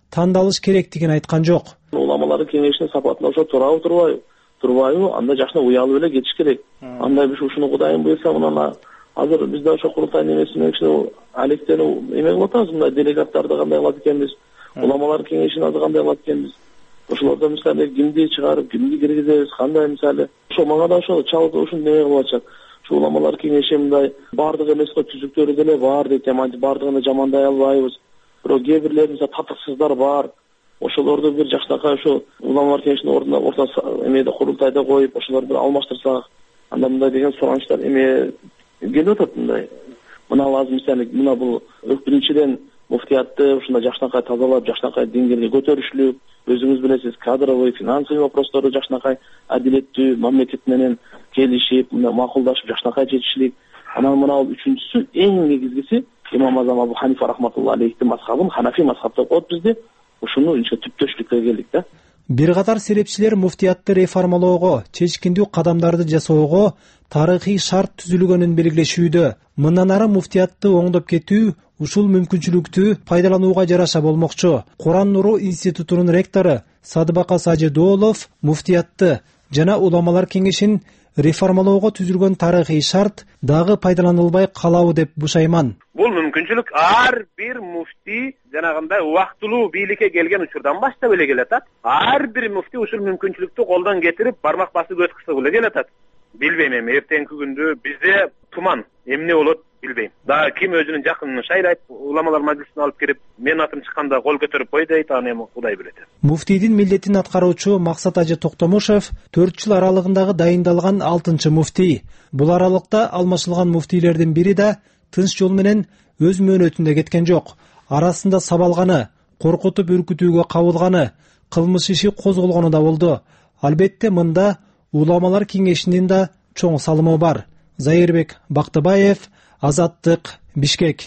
S10: тандалыш керектигин айткан жок.
S14: Уламалар кеңешинин сапатына ошо туурабы турбайбы турбайбы анда жакшына уялып эле кетиш керек. Андай бир ушуну Кудайым буйрса мына азыр бизде ошо курултай немесине кичине алектенип эме кылып атабыз, мындай делегаттарды кандай кылат экенбиз, уламалар кеңешин азыр кандай кылат экенбиз. Ошолордон мисалы кимди чыгарып, кимди киргизебиз, кандай мисалы. Ошо мага да ошо чалып ушун неме кылып атышат. Ошо уламалар кеңеши мындай бардык эмес го түзүктөрү деле бар дейт, эми бардыгын жамандай албайбыз. Бирок кээ бирлер мисалы татыксыздар бар. Ошолорду бир жакшынакай ошо уламалар кеңешинин ордуна орто эмеде курултайда коюп, ошолорду бир алмаштырсак, анда мындай деген суранычтар эме келип атат мындай. Мына лазым мисалы мына бул биринчиден муфтиятты ушундай жакшынакай тазалап, жакшынакай деңгээлге көтөрүшлүк, өзүңүз билесиз, кадровый, финансовый вопросторду жакшынакай адилеттүү мамлекет менен келишип, мына макулдашып жакшынакай чечишлик. Анан мына үчүнчүсү эң негизгиси имам Азам Абу Ханифа рахматуллахи алейхтин мазхабын Ханафи мазхаб деп коет бизде. Ушуну ичке түптөштүккө келдик да.
S10: Бир катар серепчилер муфтиятты реформалоого, чечкиндүү кадамдарды жасоого тарыхый шарт түзүлгөнүн белгилешүүдө. Мындан ары муфтиятты оңдоп кетүү ушул мүмкүнчүлүктү пайдаланууга жараша болмокчу. Куран нуру институтунун ректору Садыбака Сажидоолов муфтиятты жана уламалар кеңешин реформалоого түзүлгөн тарыхый шарт дагы пайдаланылбай калабы деп бушайман.
S11: Бул мүмкүнчүлүк ар бир муфти жанагындай убактылуу бийликке келген учурдан баштап эле келатат. Ар бир муфти ушул мүмкүнчүлүктү колдон кетирип бармак басып өткөрсө эле келатат. Билбейм эми эртеңки күндө бизде туман эмне болот билбейм. Дагы ким өзүнүн жакынын шайлайт, уламалар мажлисине алып кирип, менин атым чыкканда кол көтөрүп кой дейт, аны эми Кудай билет.
S10: Муфтийдин милдетин аткаруучу Максат Ажы Токтомушев төрт жыл аралыгындагы дайындалган алтынчы муфтий. Бул аралыкта алмашылган муфтийлердин бири да тынч жол менен өз мөөнөтүндө кеткен жок. Арасында сабалганы, коркутуп үркүтүүгө кабылганы, кылмыш иши козголгону да болду. Албетте мында уламалар кеңешинин да чоң салымы бар. Зайырбек Бактыбаев, Азаттык, Бишкек.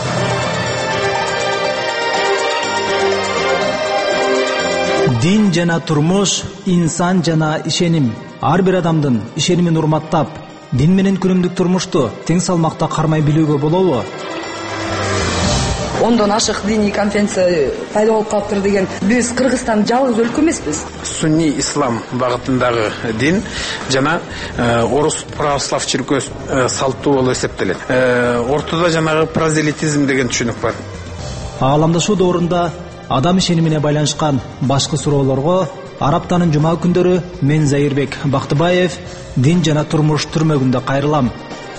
S10: Дин жана турмуш, инсан жана ишеним. Ар бир адамдын ишенимин урматтап, дин менен күнүмдүк турмушту тең салмакта кармай билүүгө болобу?
S15: Ондон ашык диний конференция пайда болуп калыптыр деген. Биз Кыргызстан жалгыз өлкө эмеспиз.
S12: Сунни ислам багытындагы дин жана орус православ чиркөөсү салттуу болуп эсептелет. Ортодо жанагы прозелитизм деген түшүнүк бар.
S10: Ааламдашуу доорунда адам ишенимине байланышкан башкы суроолорго Ар аптанын жума күндөрү мен Зайырбек Бактыбаев дин жана турмуш түрмөгүндө кайрылам.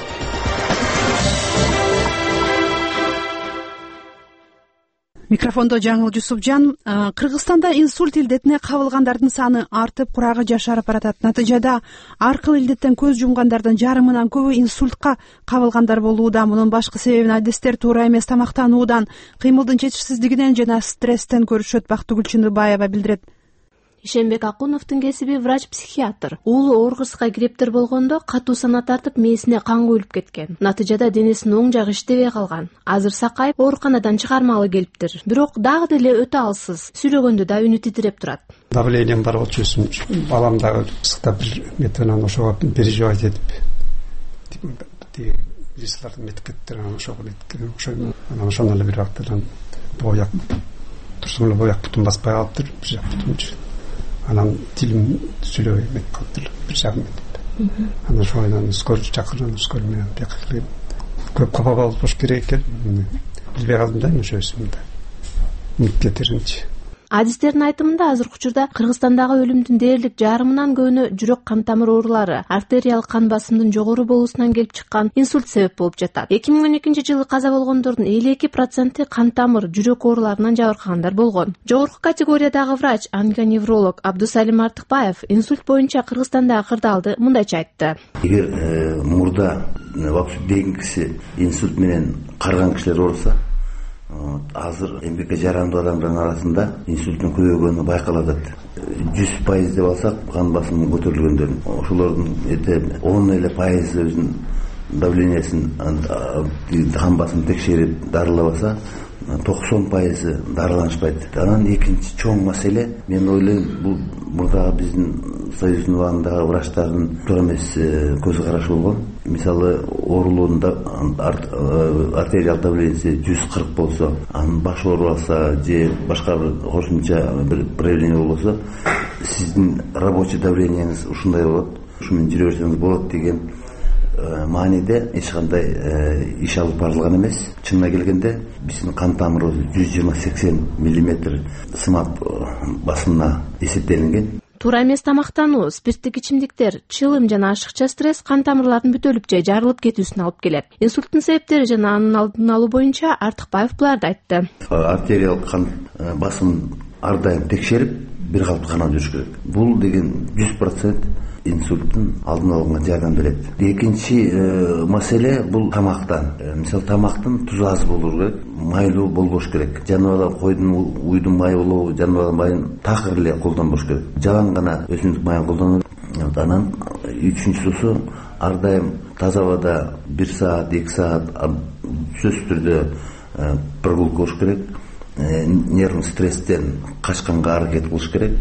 S1: Микрофондо Жаңыл Жусупжан. Кыргызстанда инсульт илдетине кабылгандардын саны артып, курагы жашарып баратат. Натыйжада ар кыл илдеттен көз жумгандардын жарымынан көбү инсультка кабылгандар болууда. Мунун башкы себебин адистер туура эмес тамактануудан, кыймылдын жетишсиздигинен жана стресстен көрүшөт. Бактыгүл Чындыбаева билдирет.
S16: Ишенбек Акуновдун кесиби врач-психиатр. Уулу оорукурска гриптер болгондо катуу сана тартып мээсине кан куюлуп кеткен. Натыйжада денесинин оң жагы иштебей калган. Азыр сакайып ооруканадан чыгармалы келиптир. Бирок дагы деле өтө алсыз. Сүйлөгөндө да үнү титиреп турат.
S17: Давлением бар болчусун. Балам дагы ысыкта бир метрнан ошого переживать этип. Тиги вирустардын меткеттер ошого кеткен. Ошо анан ошондо эле бир вакыттан бояк турсун эле бояк бутун баспай калыптыр. Бир жак бутун. Анан тилим сүйлөбөй эмет калыптыр, бир жагым этип. Анан ошондон скорый чакырган, скорый менен бияка көп капа болуш керек экен. Билбей калдым да ошо өсүмдө. Мынтип кетеринчи.
S16: Адистердин айтымында азыркы учурда Кыргызстандагы өлүмдүн дээрлик жарымынан көбүнө жүрөк кан тамыр оорулары, артериялык кан басымдын жогору болуусунан келип чыккан инсульт себеп болуп жатат. эки миң он экинчи жылы каза болгондордун элүү эки проценти кан тамыр, жүрөк ооруларынан жабыркагандар болгон. Жогорку категориядагы врач, онконевролог Абдусалим Артыкбаев инсульт боюнча Кыргызстандагы кырдаалды мындайча айтты.
S18: Эгер мурда вообще бейинкиси инсульт менен карыган кишилер болсо, азыр эмгекке жарандуу адамдардын арасында инсульттун көбөйгөнү байкалат. жүз пайыз деп алсак, кан басымы көтөрүлгөндөрдүн, ошолордун эте он эле пайыз өзүнүн давлениясын, кан басымын текшерип дарылабаса, токсон пайызы дарыланышпайт. Анан экинчи чоң маселе, мен ойлойм, бул мурдагы биздин союздун убагындагы врачтардын туура эмес көз карашы болгон. Мисалы, оорулуунда артериалдык давлениеси жүз кырк болсо, анын баш ооруп алса же башка бир кошумча бир проявление болсо, сиздин рабочий давлениеңиз ушундай болот, ушу менен жүрө берсеңиз болот деген мааниде эч кандай иш алып барылган эмес. Чынына келгенде биздин кан тамырыбыз жүз жыйырма сексен миллиметр сымап басымына эсептелинген.
S16: Туура эмес тамактануу, спирттик ичимдиктер, чылым жана ашыкча стресс кан тамырлардын бүтөлүп же жарылып кетүүсүнө алып келет. Инсульттун себептери жана анын алдын алуу боюнча Артыкбаев буларды айтты.
S18: Артериалдык кан басымын ар дайым текшерип, бир калыптуу карап жүрүш керек. Бул деген жүз процент инсульттун алдын алууга жардам берет. Экинчи маселе бул тамактан. Мисалы, тамактын тузу аз болуу керек, майлуу болбош керек. Жаныбарлар, койдун уйдун майы болобу, жаныбарлар майын такыр эле колдонбош керек. Жалаң гана өсүмдүк майын колдонот. Анан үчүнчүсү, ар дайым таза абада бир саат, эки саат сөзсүз түрдө прогулка болуш керек. Нервный стресстен качканга аракет кылыш керек.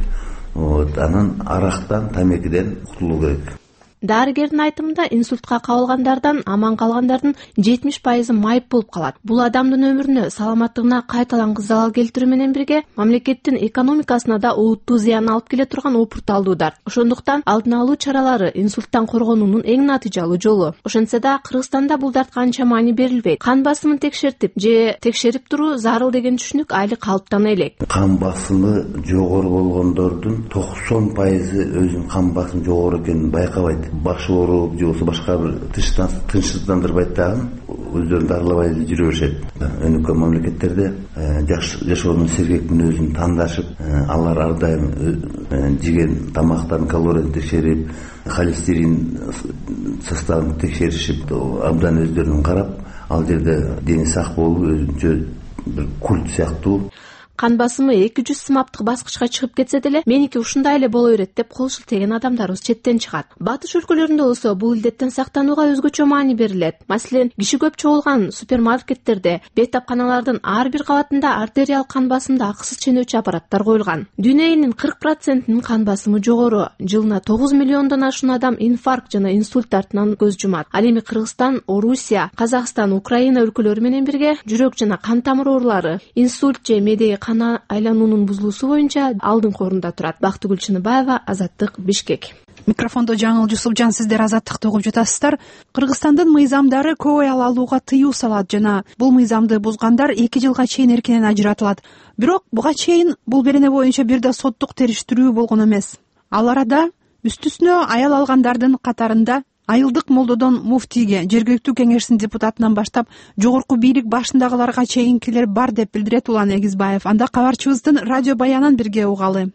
S18: Анан арактан, тамекиден кутулуу керек.
S16: Дарыгердин айтымында, инсультка кабылгандардан аман калгандардын жетимиш пайызы майып болуп калат. Бул адамдын өмүрүнө, саламаттыгына кайталангыс залал келтирүү менен бирге, мамлекеттин экономикасына да олуттуу зыян алып келе турган опурталдуу дарт. Ошондуктан алдын алуу чаралары инсульттан коргонуунун эң натыйжалуу жолу. Ошентсе да Кыргызстанда бул дартка анча маани берилбейт. Кан басымын текшертип же текшерип туруу зарыл деген түшүнүк али калыптана элек.
S18: Кан басымы жогору болгондордун токсон пайызы өзүнүн кан басымы жогору экенин байкабайт. Башы ооруп же болбосо башка бир тынчсыздандырбайт дагы, өздөрүн дарылабай жүрө беришет. Өнүккөн мамлекеттерде жашоонун сергек мүнөзүн тандашып, алар ар дайым жеген тамактардын калориясын текшерип, холестерин составын текшеришип, абдан өздөрүн карап, ал жерде дени сак болуу өзүнчө бир культ сыяктуу.
S16: Кан басымы эки жүз сымаптык баскычка чыгып кетсе деле, меники ушундай эле боло берет деп кол шилтеген адамдарыбыз четтен чыгат. Батыш өлкөлөрүндө болсо бул илдеттен сактанууга өзгөчө маани берилет. Маселен, киши көп чогулган супермаркеттерде, бейтапканалардын ар бир кабатында артериалдык кан басымды акысыз ченөөчү аппараттар коюлган. Дүйнө элинин кырк процентинин кан басымы жогору. Жылына тогуз миллиондон ашуун адам инфаркт жана инсульт дартынан көз жумат. Ал эми Кыргызстан, Орусия, Казакстан, Украина өлкөлөрү менен бирге жүрөк жана кан тамыр оорулары, инсульт же медеги кана айлануунун бузулуусу боюнча алдыңкы орунда турат. Бактыгүл Чыныбаева, Азаттык, Бишкек.
S1: Микрофондо Жаңыл Жусупжан, сиздер Азаттыкты угуп жатасыздар. Кыргызстандын мыйзамдары көп аял алууга тыюу салат жана бул мыйзамды бузгандар эки жылга чейин эркинен ажыратылат. Бирок буга чейин бул берене боюнча бир да соттук териштирүү болгон эмес. Ал арада үстүсүнө аял алгандардын катарында айылдык молдодон муфтийге, жергиликтүү кеңештин депутатынан баштап жогорку бийлик башындагыларга чейинкилер бар деп билдирет Улан Эгизбаев. Анда кабарчыбыздын радио баянын бирге угалы.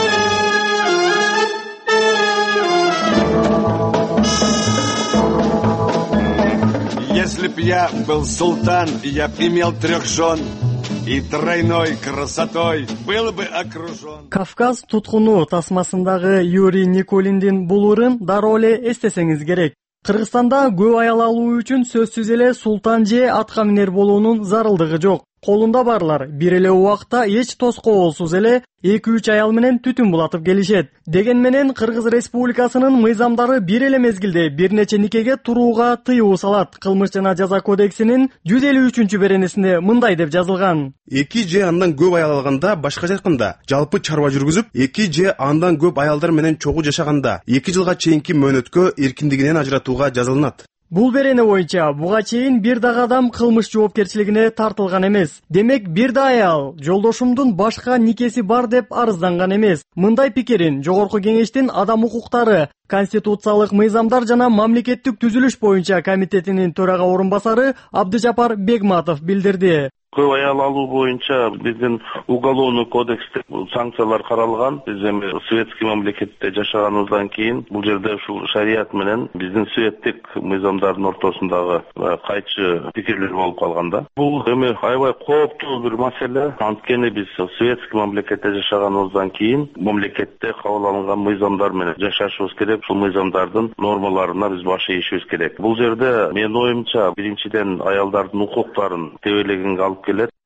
S19: Если б я был султан, я б имел трех жен, и тройной красотой был бы окружен.
S20: Кавказ туткуну тасмасындагы Юрий Никулиндин булурун дароо эле эстесеңиз керек. Кыргызстанда көп аял алуу үчүн сөзсүз эле султан же атка минер болуунун зарылдыгы жок. Колунда барлар бир эле убакта эч тоскоолсуз эле эки үч аял менен түтүн булатып келишет. Деген менен Кыргыз Республикасынын мыйзамдары бир эле мезгилде бир нече никеге турууга тыюу салат. Кылмыш жана жаза кодексинин жүз элүү үчүнчү беренесинде мындай деп жазылган:
S21: эки же андан көп аял алганда, башкача айтканда, жалпы чарба жүргүзүп, эки же андан көп аялдар менен чогуу жашаганда эки жылга чейинки мөөнөткө эркиндигинен ажыратууга жазылынат.
S20: Бул берене боюнча буга чейин бир дагы адам кылмыш жоопкерчилигине тартылган эмес. Демек, бир да аял жолдошумдун башка никеси бар деп арызданган эмес. Мындай пикирин Жогорку кеңештин адам укуктары, конституциялык мыйзамдар жана мамлекеттик түзүлүш боюнча комитетинин төрага орун басары Абдыжапар Бегматов билдирди.
S22: Көп аял алуу боюнча биздин уголовный кодексте санкциялар каралган. Биз эми советский мамлекетте жашаганыбыздан кийин бул жерде ушул шарият менен биздин советтик мыйзамдардын ортосундагы кайчы пикирлер болуп калган да. Бул эми аябай кооптуу бир маселе. Анткени биз советский мамлекетте жашаганыбыздан кийин мамлекетте кабыл алынган мыйзамдар менен жашашыбыз керек. Ушул мыйзамдардын нормаларына биз баш ийишибиз керек. Бул жерде менин оюмча биринчиден аялдардын укуктарын тебелегенге алып келет.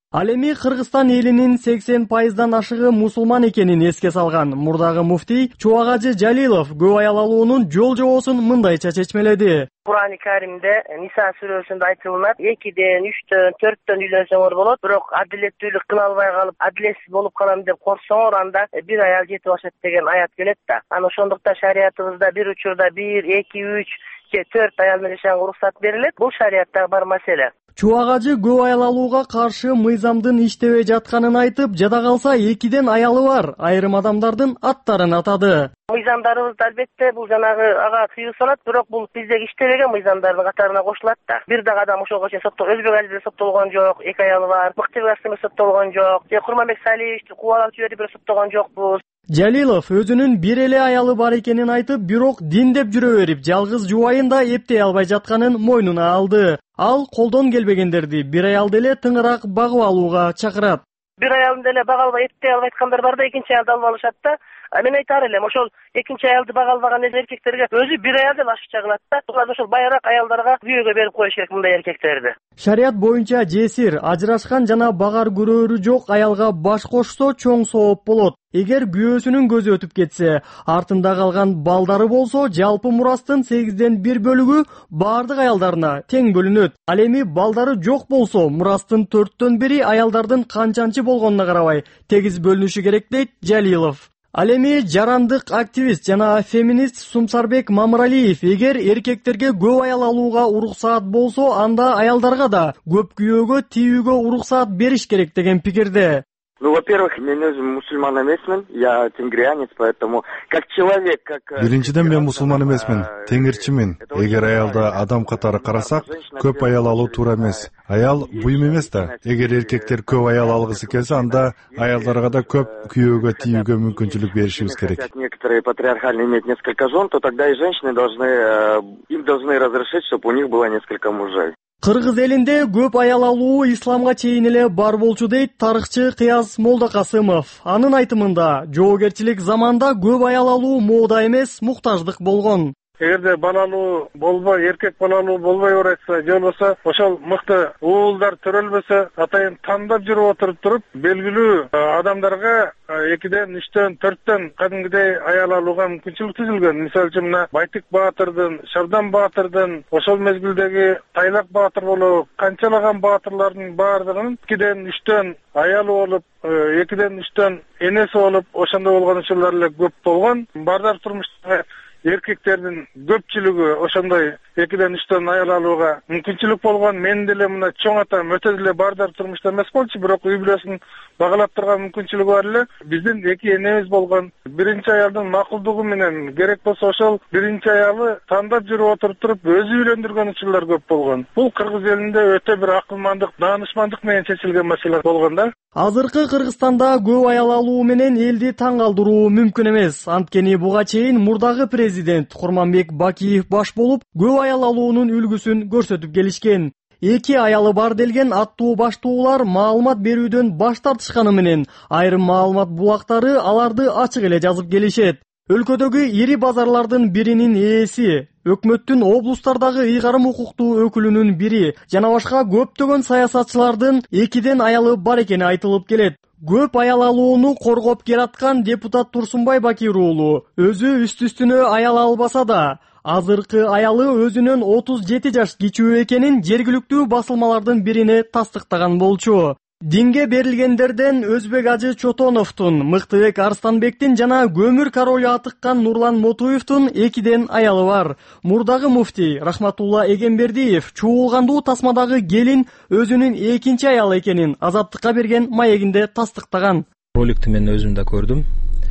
S20: Ал эми Кыргызстан элинин сексен пайыздан ашыгы мусулман экенин эске салган мурдагы муфтий Чубагажы Жалилов көп аял алуунун жол жобосун мындайча чечмеледи.
S2: Кур'ан-ы Каримде Ниса сүрөсүндө айтылат, экиден, үчтөн, төрттөн үйлөнсөңөр болот, бирок адилеттүүлүк кыла албай калып, адилетсиз болуп калам деп корксоңор, анда бир аял жетип ашат деген аят келет да. Аны ошондуктан шариятыбызда бир учурда бир, эки, үч же төрт аял менен жашаганга уруксат берилет. Бул шариятта бар маселе.
S20: Чубагажы көп аял алууга каршы мыйзамдын иштебей жатканын айтып, жада калса экиден аялы бар айрым адамдардын аттарын атады.
S2: Мыйзамдарыбызда албетте бул жанагы ага кыюу салат, бирок бул биздеги иштебеген мыйзамдардын катарына кошулат да. Бир дагы адам ошого чейин сотто Өзбек Алиде соттолгон жок, эки аялы бар. Мыктыбек Асымов соттолгон жок, же Курманбек Салиевичти кубалап жиберип бирок соттогон жокпуз.
S20: Жалилов өзүнүн бир эле аялы бар экенин айтып, бирок дин деп жүрө берип, жалгыз жубайын да эптей албай жатканын мойнуна алды. Ал колдон келбегендерди бир аялды эле тыңыраак багып алууга чакырат.
S2: Бир аялды эле бага албай, эптей албай аткандар бар да, экинчи аялды алып алышат да. Мен айтар элем, ошол экинчи аялды бага албаган эркектерге өзү бир аялды ашыкча кылат да. Булар ошол байраак аялдарга күйөөгө берип коюш керек мындай эркектерди.
S20: Шарият боюнча жесир, ажырашкан жана багар көрөөрү жок аялга баш кошсо чоң сооп болот. Эгер күйөөсүнүн көзү өтүп кетсе, артында калган балдары болсо, жалпы мурастын сегизден бир бөлүгү бардык аялдарына тең бөлүнөт. Ал эми балдары жок болсо, мурастын төрттөн бири аялдардын канчанчы болгонуна карабай тегиз бөлүнүшү керек дейт Жалилов. Ал эми жарандык активист жана феминист Сумсарбек Мамыралиев эгер эркектерге көп аял алууга уруксаат болсо, анда аялдарга да көп күйөөгө тийүүгө уруксаат бериш керек деген пикирде.
S4: Ну, во-первых, мен өзүм мусульман эмесмин, я тенгрианец, поэтому как человек, как...
S8: Биринчиден мен мусулман эмесмин, теңирчимин. Эгер аялда адам катары карасак, көп аял алуу туура эмес. Аял буюм эмес да. Эгер эркектер көп аял алгысы келсе, анда аялдарга да көп күйөөгө тийүүгө мүмкүнчүлүк беришибиз керек.
S4: Некоторые патриархально имеют несколько жен, то тогда и женщины должны, им должны разрешить, чтобы у них было несколько мужей.
S20: Кыргыз элинде көп аял алуу исламга чейин эле бар болчу дейт тарыхчы Кыяз Молдокасымов. Анын айтымында, жоогерчилик заманда көп аял алуу мода эмес, муктаждык болгон.
S12: Эгерде балалуу болбой, эркек балалуу болбой баратса, же болбосо ошол мыкты уулдар төрөлбөсө, атайын тандап жүрүп отуруп туруп, белгилүү адамдарга экиден, үчтөн, төрттөн кадимгидей аял алууга мүмкүнчүлүк түзүлгөн. Мисалы үчүн мына Байтык Баатырдын, Шабдан Баатырдын, ошол мезгилдеги Тайлак Баатыр болуп, канчалаган баатырлардын баардыгынын экиден, үчтөн аялы болуп, экиден, үчтөн энеси болуп, ошондой болгон учурлар эле көп болгон. Баардар турмуштагы эркектердин көпчүлүгү ошондой экиден, үчтөн аял алууга мүмкүнчүлүк болгон. Мен деле мына чоң атам өтө деле баардар турмушта эмес болчу, бирок үй бүлөсүн багалап турган мүмкүнчүлүгү бар эле. Биздин эки энебиз болгон. Биринчи аялдын макулдугу менен керек болсо ошол биринчи аялы тандап жүрүп отуруп туруп өзү үйлөндүргөн учурлар көп болгон. Бул Кыргыз элинде өтө бир акылмандык, даанышмандык менен чечилген маселе болгон да.
S20: Азыркы Кыргызстанда көп аял алуу менен элди таң калтыруу мүмкүн эмес. Анткени буга чейин мурдагы президент Курманбек Бакиев баш болуп, көп аял алуунун үлгүсүн көрсөтүп келишкен. Эки аялы бар делген аттуу баштуулар маалымат берүүдөн баш тартышканы менен айрым маалымат булактары аларды ачык эле жазып келишет. Өлкөдөгү ири базарлардын биринин ээси, өкмөттүн облустардагы ыйгарым укуктуу өкүлүнүн бири жана башка көптөгөн саясатчылардын экиден аялы бар экени айтылып келет. Көп аял алууну коргоп келаткан депутат Турсунбай Бакир уулу өзү үстү-үстүнө аял албаса да, азыркы аялы өзүнөн отуз жети жаш кичүү экенин жергиликтүү басылмалардын бирине тастыктаган болчу. Динге берилгендерден Өзбек Ажы Чотоновдун, Мыктыбек Арстанбектин жана көмүр королу атыккан Нурлан Мотуевдун экиден аялы бар. Мурдагы муфтий Рахматулла Эгембердиев чуулгандуу тасмадагы келин өзүнүн экинчи аялы экенин Азаттыкка берген маегинде тастыктаган.
S9: Роликти мен өзүм да көрдүм.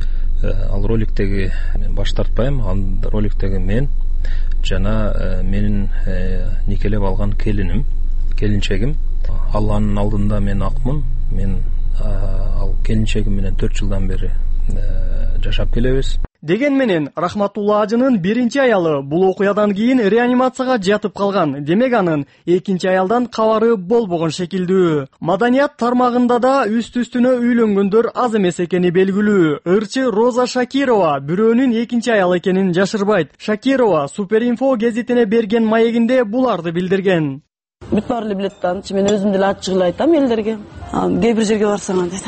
S9: Ал роликтеги баш тартпайм, ал роликтеги мен жана менин никелеп алган келиним, келинчегим. Алланын алдында мен акмын. Мен ал келинчегим менен төрт жылдан бери жашап келебиз.
S20: Деген менен Рахматулла Ажынын биринчи аялы бул окуядан кийин реанимацияга жатып калган. Демек анын экинчи аялдан кабары болбогон шекилдүү. Маданият тармагында да үстү-үстүнө үйлөнгөндөр аз эмес экени белгилүү. Ырчы Роза Шакирова бирөөнүн экинчи аялы экенин жашырбайт. Шакирова Суперинфо гезитине берген маегинде буларды билдирген.
S6: бүт баары эле билет да. Анчы мен өзүм деле ачык эле айтам элдерге. Кээ бир жерге барсаң дейт,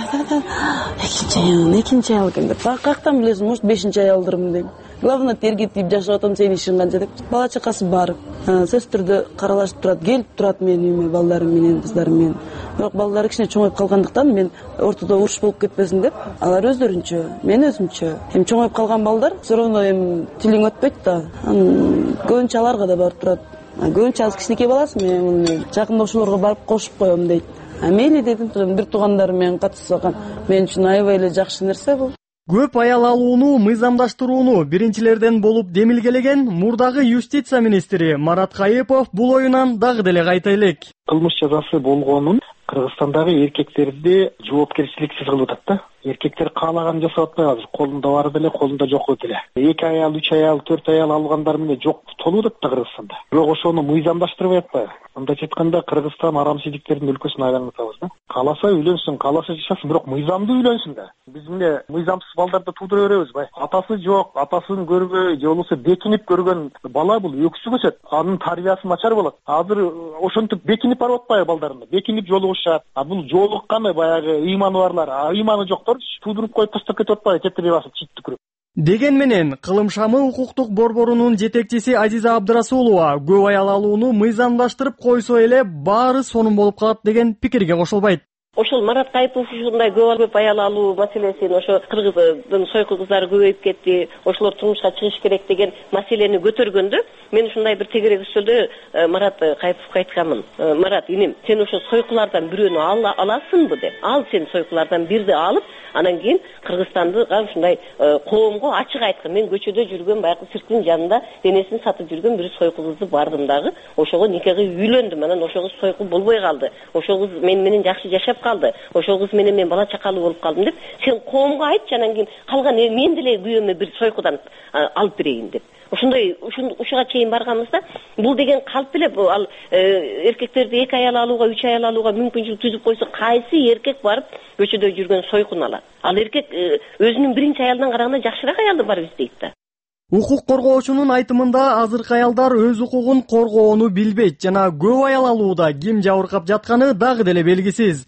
S6: экинчи аял, экинчи аял экен деп. Каяктан билесиң, может бешинчи аялдырмын дейм. Главное тергетип жашап атам, сенин ишиң канча деп. Бала чакасы бар. Сөзсүз түрдө каралашып турат, келип турат менин үйүмө балдарым менен, кыздарым менен. Бирок балдары кичине чоңоюп калгандыктан мен ортодо уруш болуп кетпесин деп, алар өздөрүнчө, мен өзүмчө. Эми чоңоюп калган балдар все равно эми тилиң өтпөйт да. Көбүнчө аларга да барып турат. Көбүнчө аз кичинекей баласым, мен жакында ошолорго барып кошуп коем дейт. Мейли дедим, бир туугандарым менен катышсакан, мен үчүн аябай эле жакшы нерсе бул.
S20: Көп аял алууну мыйзамдаштырууну биринчилерден болуп демилгелеген мурдагы юстиция министри Марат Кайыпов бул оюнан дагы деле кайта элек.
S7: Кылмыш жазасы болгонун Кыргызстандагы эркектерди жоопкерчиликсиз кылып атат да. Эркектер каалаганын жасап атпайбы азыр? Колунда бар деле, колунда жок деле. эки аял, үч аял, төрт аял алгандар менен жок толуп атат да Кыргызстанда. Бирок ошону мыйзамдаштырбай атпайбы? Мындайча айтканда Кыргызстан арамсиздиктердин өлкөсүн айланып атабыз да. Кааласа үйлөнсүн, кааласа жашасын, бирок мыйзамдуу үйлөнсүн да. Биз эмне мыйзамсыз балдарды туудура беребизби? Атасы жок, атасын көрбөй, же болбосо бекинип көргөн бала бул өксүп өсөт. Анын тарбиясы начар болот. Азыр ошентип бекинип барып атпайбы балдарына? Бекинип жолугушат. А бул жолукканы баягы ыйманы барлар, а ыйманы жоктор туудуруп коюп таштап кетип атпайбы? Кетирип басып чит түкүрүп.
S20: Деген менен Кылым шамы укуктук борборунун жетекчиси Азиза Абдрасулова көп аял алууну мыйзамдаштырып койсо эле баары сонун болуп калат деген пикирге кошулбайт.
S23: Ошол Марат Кайыпов ушундай көп аял алуу маселесин, ошо кыргыздын сойку кыздары көбөйүп кетти, ошолор турмушка чыгыш керек деген маселени көтөргөндө мен ушундай бир тегерек үстөлдө Марат Кайыповго айтканмын. Марат, иним, сен ошо сойкулардан бирөөнү аласыңбы деп. Ал сен сойкулардан бирди алып, анан кийин Кыргызстандыга ушундай коомго ачык айткын. Мен көчөдө жүргөн баягы цирктин жанында денесин сатып жүргөн бир сойку кызды бардым дагы. Ошого никеге үйлөндүм. Анан ошо кыз сойку болбой калды. Ошо кыз мен менен жакшы жашап калды. Ошол кыз менен мен бала чакалуу болуп калдым деп, сен коомго айтчы, анан кийин калган мен деле күйөөмө бир сойкудан алып берейин деп. Ошондой ушуга чейин барганыбызда бул деген калп эле ал эркектерди эки аял алууга, үч аял алууга мүмкүнчүлүк түзүп койсо, кайсы эркек барып көчөдө жүргөн сойкун алат? Ал эркек өзүнүн биринчи аялынан караганда жакшыраак аялды барып издейт да.
S20: Укук коргоочунун айтымында азыркы аялдар өз укугун коргоону билбейт жана көп аял алууда ким жабыркап жатканы дагы деле белгисиз.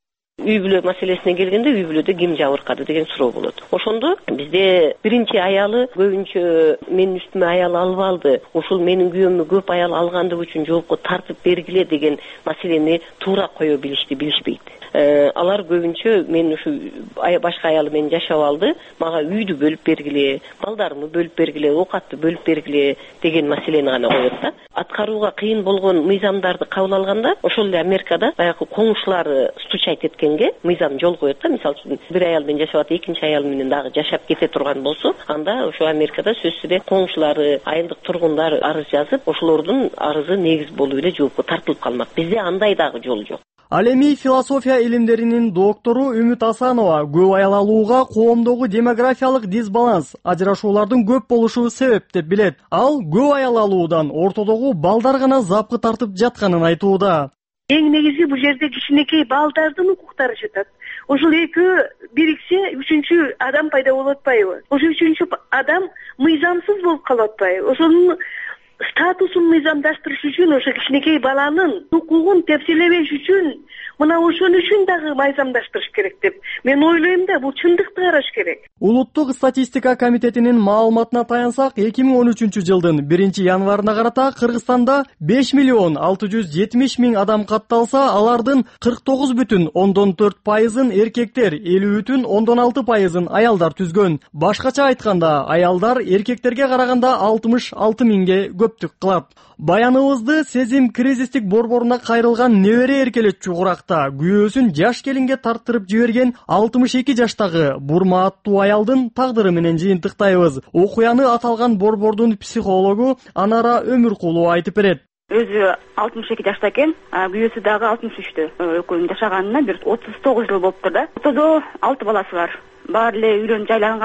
S23: Үй бүлө маселесине келгенде үй бүлөдө ким жабыркады деген суроо болот. Ошондо бизде биринчи аялы көбүнчө менин үстүмө аял алып алды, ушул менин күйөөмө көп аял алгандыгы үчүн жоопко тартып бергиле деген маселени туура кое билишти, билишпейт. Алар көбүнчө мен ушу башка аялы менен жашап алды, мага үйдү бөлүп бергиле, балдарымды бөлүп бергиле, оокатты бөлүп бергиле деген маселени гана коет да. Аткарууга кыйын болгон мыйзамдарды кабыл алганда, ошол эле Америкада баягы коңшулары стучать эткенге мыйзам жол коет да. Мисалы үчүн бир аял менен жашап атып, экинчи аял менен дагы жашап кете турган болсо, анда ошо Америкада сөзсүз эле коңшулары, айылдык тургундар арыз жазып, ошолордун арызы негиз болуп эле жоопко тартылып калмак. Бизде андай дагы жол жок.
S20: Ал эми философия илимдеринин доктору Үмүт Асанова көп аял алууга коомдогу демографиялык дисбаланс, ажырашуулардын көп болушу себеп деп билет. Ал көп аял алуудан ортодогу балдар гана запкы тартып жатканын айтууда.
S24: Эң негизи бул жерде кичинекей балдардын укуктары жатат. Ошол экөө бириксе үчүнчү адам пайда болуп атпайбы? Ошол үчүнчү адам мыйзамсыз болуп калып атпайбы? Ошонун статусун мыйзамдаштырыш үчүн, ошо кичинекей баланын укугун тепселебеш үчүн мына ошон үчүн дагы мыйзамдаштырыш керек деп мен ойлойм да, бул чындыкты караш керек.
S20: Улуттук статистика комитетинин маалыматына таянсак, эки миң он үчүнчү жылдын биринчи январына карата Кыргызстанда беш миллион алты жүз жетимиш миң адам катталса, алардын кырк тогуз бүтүн ондон төрт пайызын эркектер, элүү бүтүн ондон алты пайызын аялдар түзгөн. Башкача айтканда, аялдар эркектерге караганда алтымыш алты миңге көптүк кылат. Баяныбызды сезим кризистик борборуна кайрылган небере эркелетчү куракта күйөөсүн жаш келинге тарттырып жиберген алтымыш эки жаштагы Бурма аттуу аялдын тагдыры менен жыйынтыктайбыз. Окуяны аталган борбордун психологу Анара Өмүркулова айтып берет.
S25: Өзү алтымыш эки жашта экен, күйөөсү дагы алтымыш үчтө. Экөөнүн жашаганына бир отуз тогуз жыл болуптур да. Ортодо алты баласы бар. Баары эле үйлөнүп жайланган.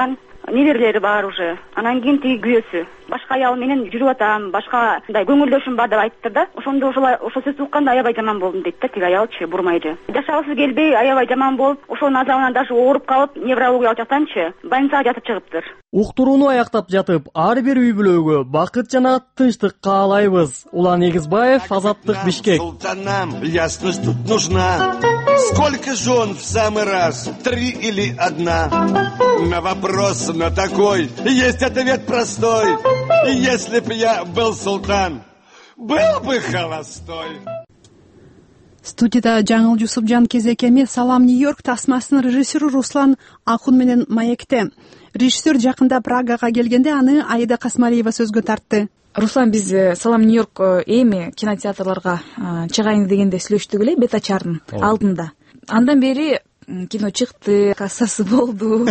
S25: неберелери бар уже. Анан кийин тиги күйөөсү башка аял менен жүрүп атам, башка мындай көңүлдөшүм бар деп айтты да. Ошондо ошол ошол сөздү укканда аябай жаман болдум дейт да тиги аялчы, бурмайчы. Жашагысы келбей аябай жаман болуп, ошонун азабынан даже ооруп калып, неврологиялык жактанчы больницага жатып чыгыптыр.
S20: Уктурууну аяктап жатып, ар бир үй бүлөгө бакыт жана тынчтык каалайбыз. Улан Эгизбаев, Азаттык, Бишкек.
S19: Султанам ясность тут нужна. Сколько жен в самый раз? Три или одна? На вопрос на такой есть ответ простой. Если б я был султан, был бы холостой.
S1: Студияда Жаңыл Жусупжан кезекеми «Салам Нью-Йорк» тасмасынын режиссеру Руслан Акун менен маекте. Режиссер жакында Прагага келгенде аны Аида Касмалиева сөзгө тартты.
S3: Руслан, биз «Салам Нью-Йорк» эми кинотеатрларга чыгайын дегенде сүйлөштүк эле бет ачардын алдында. Андан бери кино чыкты, кассасы болду.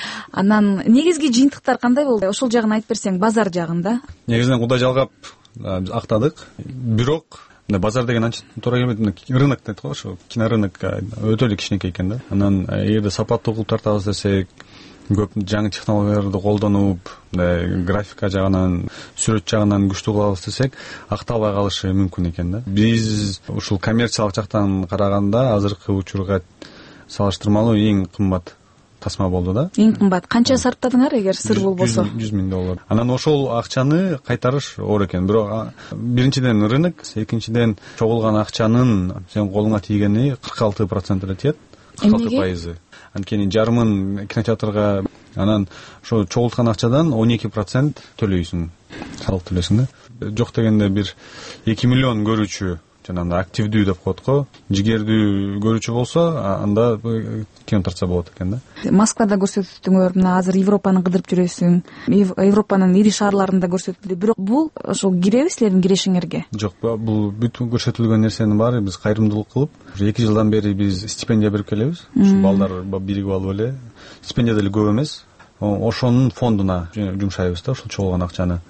S3: Анан негизги жыйынтыктар кандай болду? Ошол жагын айтып берсең, базар жагында.
S5: Негизинен Кудай жалгап биз актадык. Бирок базар деген анча туура келбейт. Рынок дейт го, ошо кинорынок өтө эле кичинекей экен да. Анан эгерде сапаттуу кылып тартабыз десек, көп жаңы технологияларды колдонуп, графика жагынан, сүрөт жагынан күчтүү кылабыз десек, акталбай калышы мүмкүн экен да. Биз ушул коммерциялык жактан караганда азыркы учурга салыштырмалуу эң кымбат тасма болду да.
S3: Эң кымбат. Канча сарптадыңар эгер сыр болбосо?
S5: жүз миң доллар. Анан ошол акчаны кайтарыш оор экен. Бирок биринчиден рынок, экинчиден чогулган акчанын сен колуңа тийгени кырк алты процент эле тиет. кырк алты пайызы. Анткени жарымын кинотеатрга, анан ошо чогулткан акчадан он эки процент төлөйсүң. Салык төлөйсүң да. Жок дегенде бир эки миллион көрүүчү, жанагы активдүү деп коет го, жигердүү көрүүчү болсо, анда кино тартса болот экен да.
S3: Москвада көрсөттүңөр, мына азыр Европаны кыдырып жүрөсүң. Европанын ири шаарларында көрсөтүлдү. Бирок бул ошол киреби силердин кирешиңерге?
S5: Жок, бул бүт көрсөтүлгөн нерсенин баары биз кайрымдуулук кылып, эки жылдан бери биз стипендия берип келебиз. Ушу балдар биригип алып эле. Стипендия деле көп эмес. Ошонун фондуна жумшайбыз да, ушул чогулган акчаны.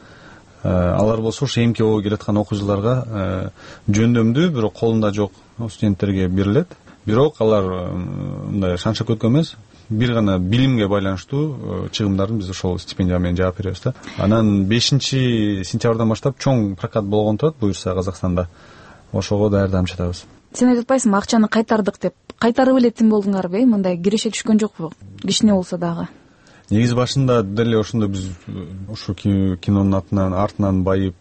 S5: Алар болсо ошо эмки ого келаткан окуучуларга жөндөмдүү, бирок колунда жок студенттерге берилет. Бирок алар мындай шанша көткөн эмес, бир гана билимге байланыштуу чыгымдарын биз ошол стипендия менен жаап беребиз да. Анан бешинчи сентябрдан баштап чоң прокат болгон турат буюрса Казакстанда. Ошого даярданып жатабыз.
S3: Сен айтып атпайсыңбы, акчаны кайтардык деп? Кайтарып эле тим болдуңарбы? Мындай киреше түшкөн жокпу? Кичине болсо дагы.
S5: Негизи башында деле ошондо биз ошо кинонун атынан артынан байып.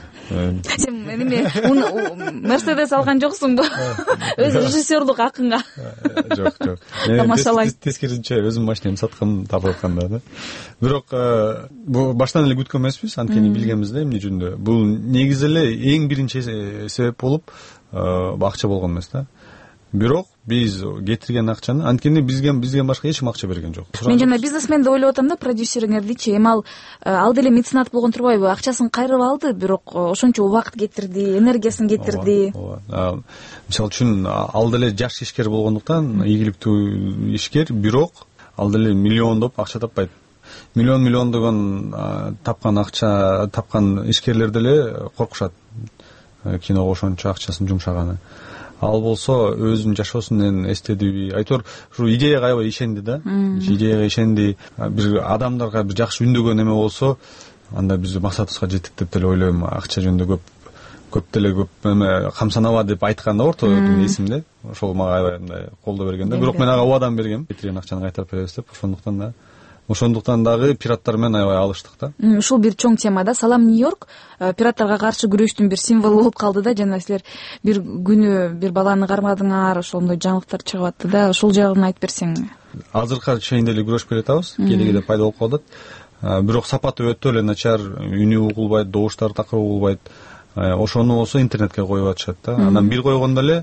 S3: Сен неме Мерседес алган жоксуңбу? Өз режиссерлук акынга.
S5: Жок, жок. Тамашалайм. Тескерисинче өзүм машинамды саткым табылып атканда да. Бирок бул баштан эле күткөн эмеспиз, анткени билгенбиз да эмне жөнүндө. Бул негизи эле эң биринчи себеп болуп акча болгон эмес да. Бирок биз кетирген акчаны, анткени бизге бизден башка эч ким акча берген жок.
S3: Мен жана бизнесмен деп ойлоп атам да, продюсериңердичи. Эми ал ал деле меценат болгон турбайбы? Акчасын кайрып алды, бирок ошончо убакыт кетирди, энергиясын кетирди.
S5: Мисалы үчүн ал деле жаш ишкер болгондуктан, ийгиликтүү ишкер, бирок ал деле миллиондоп акча таппайт. Миллион миллиондогон тапкан акча тапкан ишкерлер деле коркушат киного ошончо акчасын жумшаганы. Ал болсо өзүнүн жашоосунан эстедиби, айтор ушу идеяга аябай ишенди да. Идеяга ишенди, бир адамдарга бир жакшы үндөгөн эме болсо, анда биз максатыбызга жеттик деп деле ойлойм. Акча жөнүндө көп көп деле көп эме камсанаба деп айткан да орто эсимде. Ошол мага аябай мындай колдоо берген да. Бирок мен ага убадам бергем, кетирген акчаны кайтарып беребиз деп. Ошондуктан да Ошондуктан дагы пираттар менен аябай алыштык да.
S3: Ушул бир чоң тема да. Салам Нью-Йорк пираттарга каршы күрөштүн бир символу болуп калды да. Жана силер бир күнү бир баланы кармадыңар, ошондой жаңылыктар чыгып атты да. Ошол жагын айтып берсең.
S5: Азыркы чейин деле күрөшүп келатабыз. Келегиде пайда болуп калды. Бирок сапаты өтө эле начар, үнү угулбайт, добуштар такыр угулбайт. Ошону болсо интернетке коюп атышат да. Анан бир койгондо эле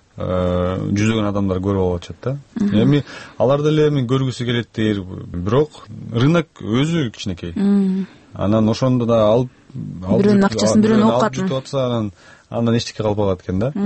S5: жүзөгөн адамдар көрүп алып атышат да. Эми алар деле эми көргүсү келеттир, бирок рынок өзү кичинекей. Анан ошондо да алып
S3: бирөөнүн акчасын бирөөнү окуп
S5: жүрүп атса, анан андан эчтеке калып калат экен да.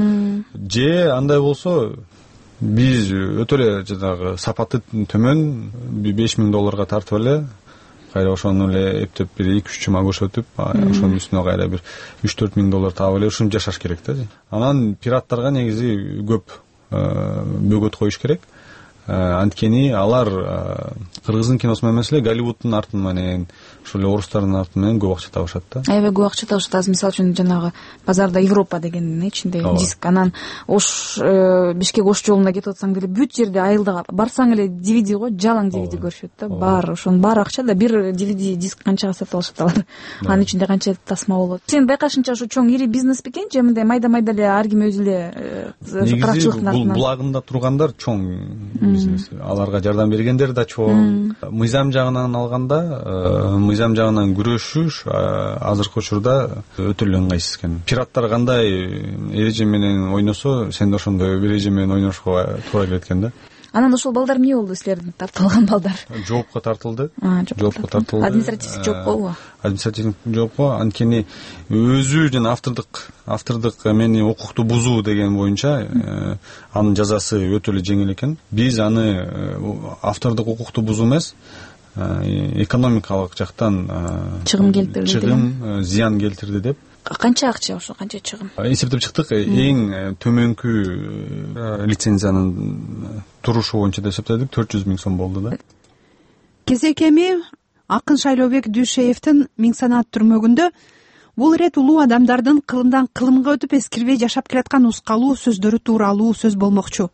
S5: Же андай болсо биз өтө эле жанагы сапаты төмөн беш миң долларга тартып эле кайра ошону эле эптеп бир эки үч жума көрсөтүп, ошонун үстүнө кайра бир үч төрт миң доллар таап эле ушинтип жашаш керек да. Анан пираттарга негизи көп бөгөт коюш керек. анткени алар кыргыздын киносу менен эмес эле Голливуддун арты менен ошол эле орустардын арты менен көп акча табышат да.
S3: аябай көп акча табышат. Азыр мисалы үчүн жанагы базарда Европа деген ичинде диск, анан Ош Бишкек Ош жолуна кетип атсаң деле бүт жерде айылда барсаң эле ди ви ди го, жалаң ди ви ди көрүшөт да. Баары ошонун баары акча да. Бир ди ви ди диск канчага сатып алышат алар? Анын ичинде канча тасма болот? Сен байкашыңча ошо чоң ири бизнес бекен же мындай майда майда эле ар ким өзү эле каракчылыктын артынан?
S5: Бул булагында тургандар чоң бизнес. Аларга жардам бергендер да чоң. Мыйзам жагынан алганда, мыйзам жагынан күрөшүш азыркы учурда өтө эле ыңгайсыз экен. Пираттар кандай эреже менен ойносо, сен да ошондой эреже менен ойношко туура келет экен да.
S3: Анан ошол балдар эмне болду, силердин тартылган балдар?
S5: Жоопко тартылды.
S3: Жоопко тартылды. Административдик жоопко?
S5: Административдик жоопко. Анткени өзү жана автордук автордук эмени укукту бузуу деген боюнча анын жазасы өтө эле жеңил экен. Биз аны автордук укукту бузуу эмес, экономикалык жактан
S3: чыгым келтирди,
S5: чыгым зыян келтирди деп.
S3: Канча акча ошо, канча чыгым?
S5: Эсептеп чыктык. Эң төмөнкү лицензиянын турушу боюнча да эсептедик, төрт жүз миң сом болду да.
S1: Кезек эми Акын Шайлообек Дүйшеевдин Миң санаат түрмөгүндө бул ирет улуу адамдардын кылымдан кылымга өтүп эскирбей жашап келаткан ускалуу сөздөрү тууралуу сөз болмокчу.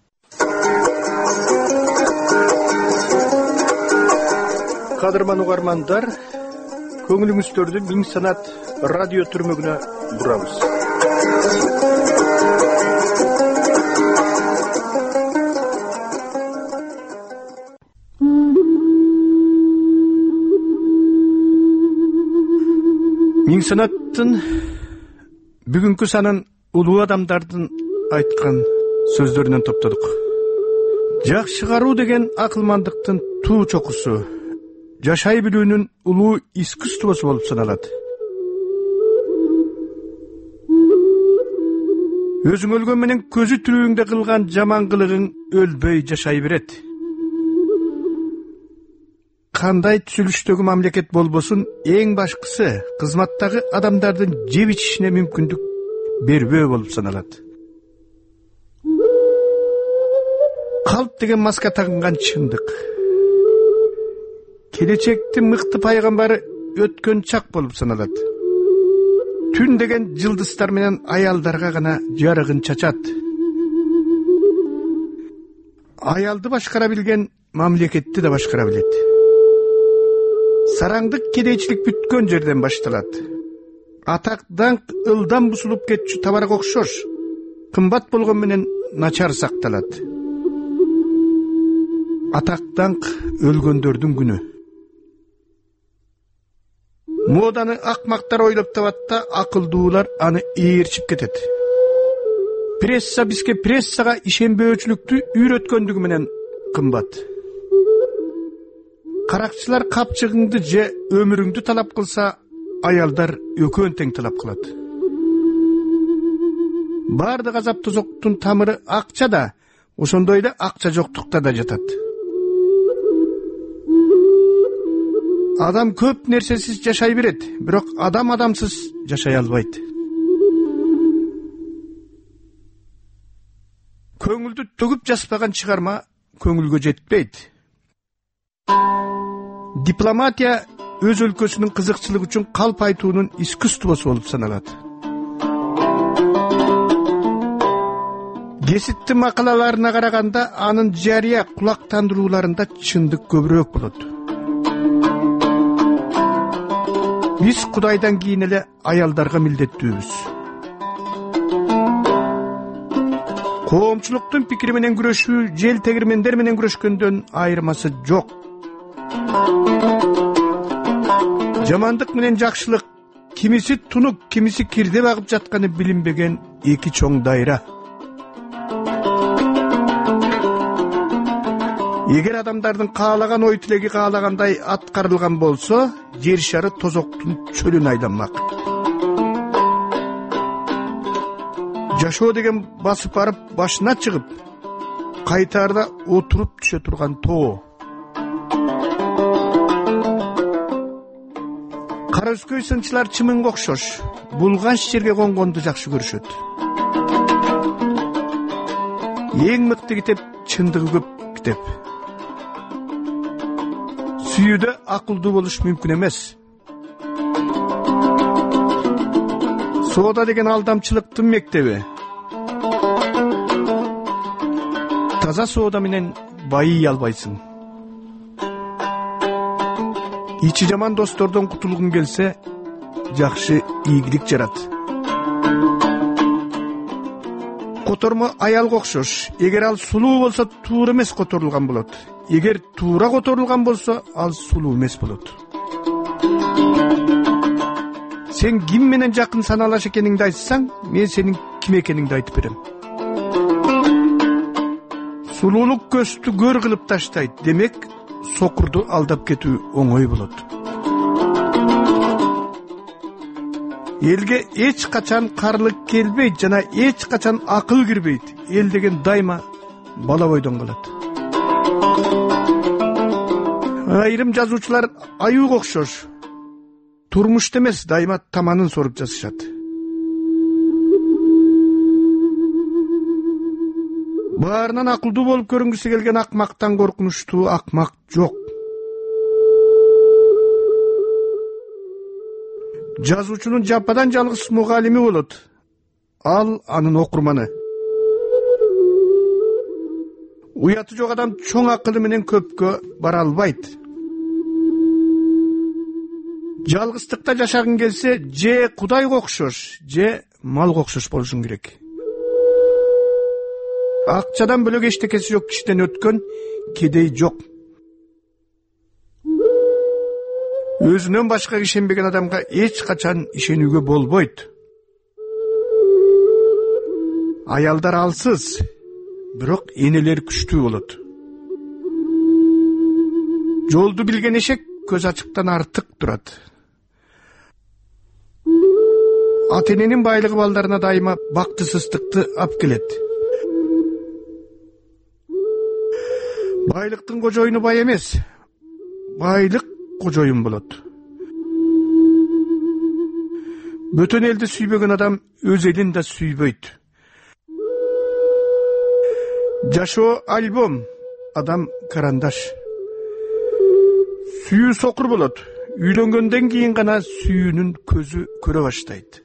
S10: Кадырман угармандар, көңүлүңүздөрдү Миң санаат радио түрмөгүнө бурабыз. Миң санааттын бүгүнкү санын улуу адамдардын айткан сөздөрүнөн топтодук. Жакшы каруу деген акылмандыктын туу чокусу, жашай билүүнүн улуу искусствосу болуп саналат. Өзүң өлгөн менен көзү тирүүңдө кылган жаман кылыгың өлбөй жашай берет. Кандай түзүлүштөгү мамлекет болбосун, эң башкысы кызматтагы адамдардын жеп ичишине мүмкүндүк бербөө болуп саналат. Калп деген маска тагынган чындык. Келечектин мыкты пайгамбары өткөн чак болуп саналат. Түн деген жылдыздар менен аялдарга гана жарыгын чачат. Аялды башкара билген мамлекетти да башкара билет. Сараңдык кедейчилик бүткөн жерден башталат. Атак даңк ылдам бусулуп кетчү табарга окшош, кымбат болгон менен начар сакталат. Атак даңк өлгөндөрдүн күнү. Моданы акмактар ойлоп табат да, акылдуулар аны ээрчип кетет. Пресса бизге прессага ишенбөөчүлүктү үйрөткөндүгү менен кымбат. Каракчылар капчыгыңды же өмүрүңдү талап кылса, аялдар өкөн тең талап кылат. Бардык азап тозоктун тамыры акча да, ошондой эле акча жоктукта да жатат. Адам көп нерсесиз жашай берет, бирок адам адамсыз жашай албайт. Көңүлдү төгүп жазбаган чыгарма көңүлгө жетпейт. Дипломатия өз өлкөсүнүн кызыкчылыгы үчүн калп айтуунун искусствосу болуп саналат. Геситтин макалаларына караганда анын жарыя кулактандырууларында чындык көбүрөөк болот. Биз Кудайдан кийин эле аялдарга милдеттүүбүз. Коомчулуктун пикири менен күрөшүү жел тегирмендер менен күрөшкөндөн айырмасы жок. Жамандык менен жакшылык, кимиси тунук, кимиси кирде багып жатканы билинбеген эки чоң дайра. Эгер адамдардын каалаган ой тилеги каалагандай аткарылган болсо, жер шары тозоктун чөлүн айланмак. Жашоо деген басып барып башына чыгып, кайтаарда отуруп түшө турган тоо. Кара өскөй сынчылар чымынга окшош, булгаш жерге конгонду жакшы көрүшөт. Эң мыкты китеп чындыгы көп деп. Сүйүүдө акылдуу болуш мүмкүн эмес. Соода деген алдамчылыктын мектеби. Таза соода менен байый албайсың. Ичи жаман достордон кутулгуң келсе, жакшы ийгилик жарат. Котормо аялга окшош. Эгер ал сулуу болсо, туура эмес которулган болот. Эгер туура которулган болсо, ал сулуу эмес болот. Сен ким менен жакын саналаш экениңди айтсаң, мен сенин ким экениңди айтып берем. Сулуулук көздү көр кылып таштайт. Демек, сокурду алдап кетүү оңой болот. Элге эч качан карлык келбейт жана эч качан акыл кирбейт. Эл деген дайыма бала бойдон калат. Айрым жазуучулар аюуга окшош. Турмушта эмес, дайыма таманын соруп жазышат. Баарынан акылдуу болуп көрүнгүсү келген акмактан коркунучтуу акмак жок. Жазуучунун жападан жалгыз мугалими болот. Ал анын окурманы. Уяты жок адам чоң акылы менен көпкө бара албайт. Жалгыздыкта жашагың келсе, же Кудайга окшош, же малга окшош болушуң керек. Акчадан бөлөк эчтекеси жок кишиден өткөн кедей жок. Өзүнөн башка ишенбеген адамга эч качан ишенүүгө болбойт. Аялдар алсыз, бирок энелер күчтүү болот. Жолду билген эшек көз ачыктан артык турат. Ата-эненин байлыгы балдарына дайыма бактысыздыкты алып келет. Байлыктын кожоюну бай эмес, байлык кожоюн болот. Бөтөн элди сүйбөгөн адам өз элин да сүйбөйт. Жашоо альбом, адам карандаш. Сүйүү сокур болот. Үйлөнгөндөн кийин гана сүйүүнүн көзү көрө баштайт.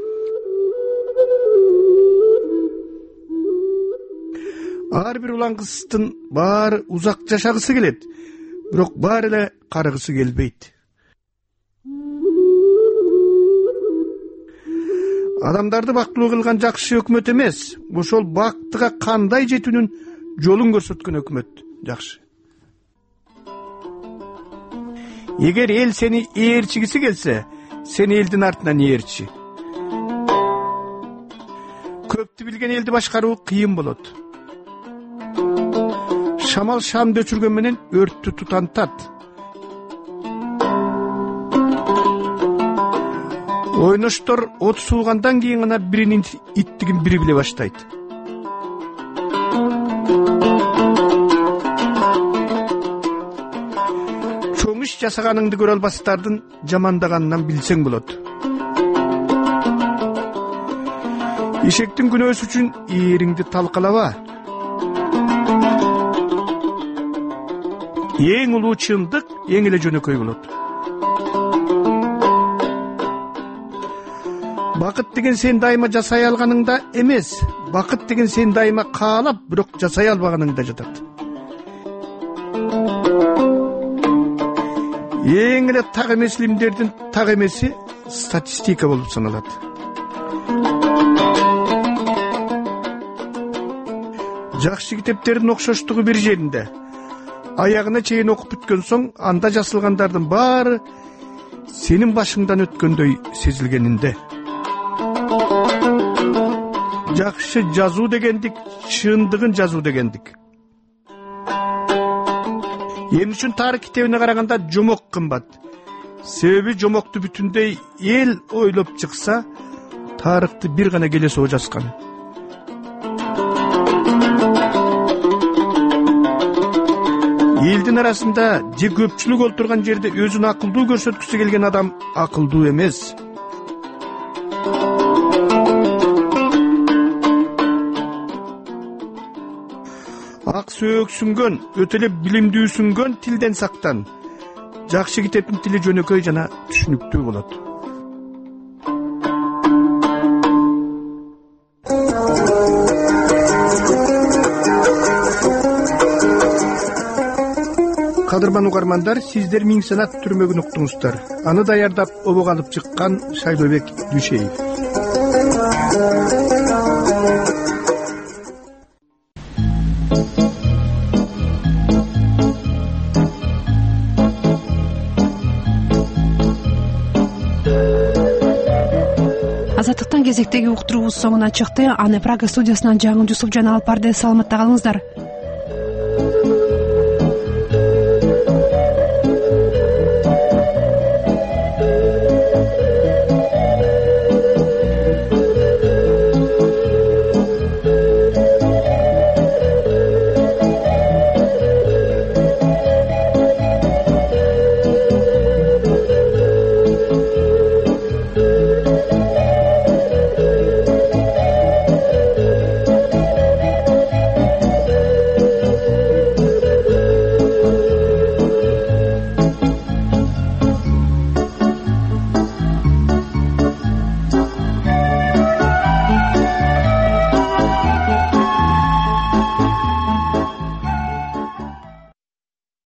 S10: Ар бир улан кыздын баары узак жашагысы келет, бирок баары эле карыгысы келбейт. Адамдарды бактылуу кылган жакшы өкмөт эмес, ошол бактыга кандай жетүүнүн жолун көрсөткөн өкмөт жакшы. Эгер эл сени ээрчигиси келсе, сен элдин артынан ээрчи. Көптү билген элди башкаруу кыйын болот. Шамал шамды өчүргөн менен өрттү тутантат. Ойноштор от суугандан кийин гана биринин иттигин бири биле баштайт. Чоң иш жасаганыңды көрө албастардын жамандаганынан билсең болот. Ишектин күнөөсү үчүн ээриңди талкалаба. Эң улуу чындык эң эле жөнөкөй болот. Бакыт деген сен дайыма жасай алганыңда эмес, бакыт деген сен дайыма каалап, бирок жасай албаганыңда жатат. Эң эле так эмес илимдердин так эмеси статистика болуп саналат. Жакшы китептердин окшоштугу бир жеринде. Аягына чейин окуп бүткөн соң, анда жазылгандардын баары сенин башыңдан өткөндөй сезилгенинде. Жакшы жазуу дегендик, чындыгын жазуу дегендик. Эмне үчүн тарых китебине караганда жомок кымбат? Себеби жомокту бүтүндөй эл ойлоп чыкса, тарыхты бир гана келесоо жазган. Элдин арасында же көпчүлүк олтурган жерде өзүн акылдуу көрсөткүсү келген адам акылдуу эмес. сөөксүнгөн өтө эле билимдүүсүнгөн тилден сактан. Жакшы китептин тили жөнөкөй жана түшүнүктүү болот. Кадырман угармандар, сиздер Миң Санат түрмөгүн уктуңуздар. Аны даярдап обого алып чыккан Шайлообек Дүйшеев.
S1: Азаттыктын кезектеги уктуруубуз соңуна чыкты. Аны Прага студиясынан Жаңы Жусуп жана Алпарды саламатта калыңыздар.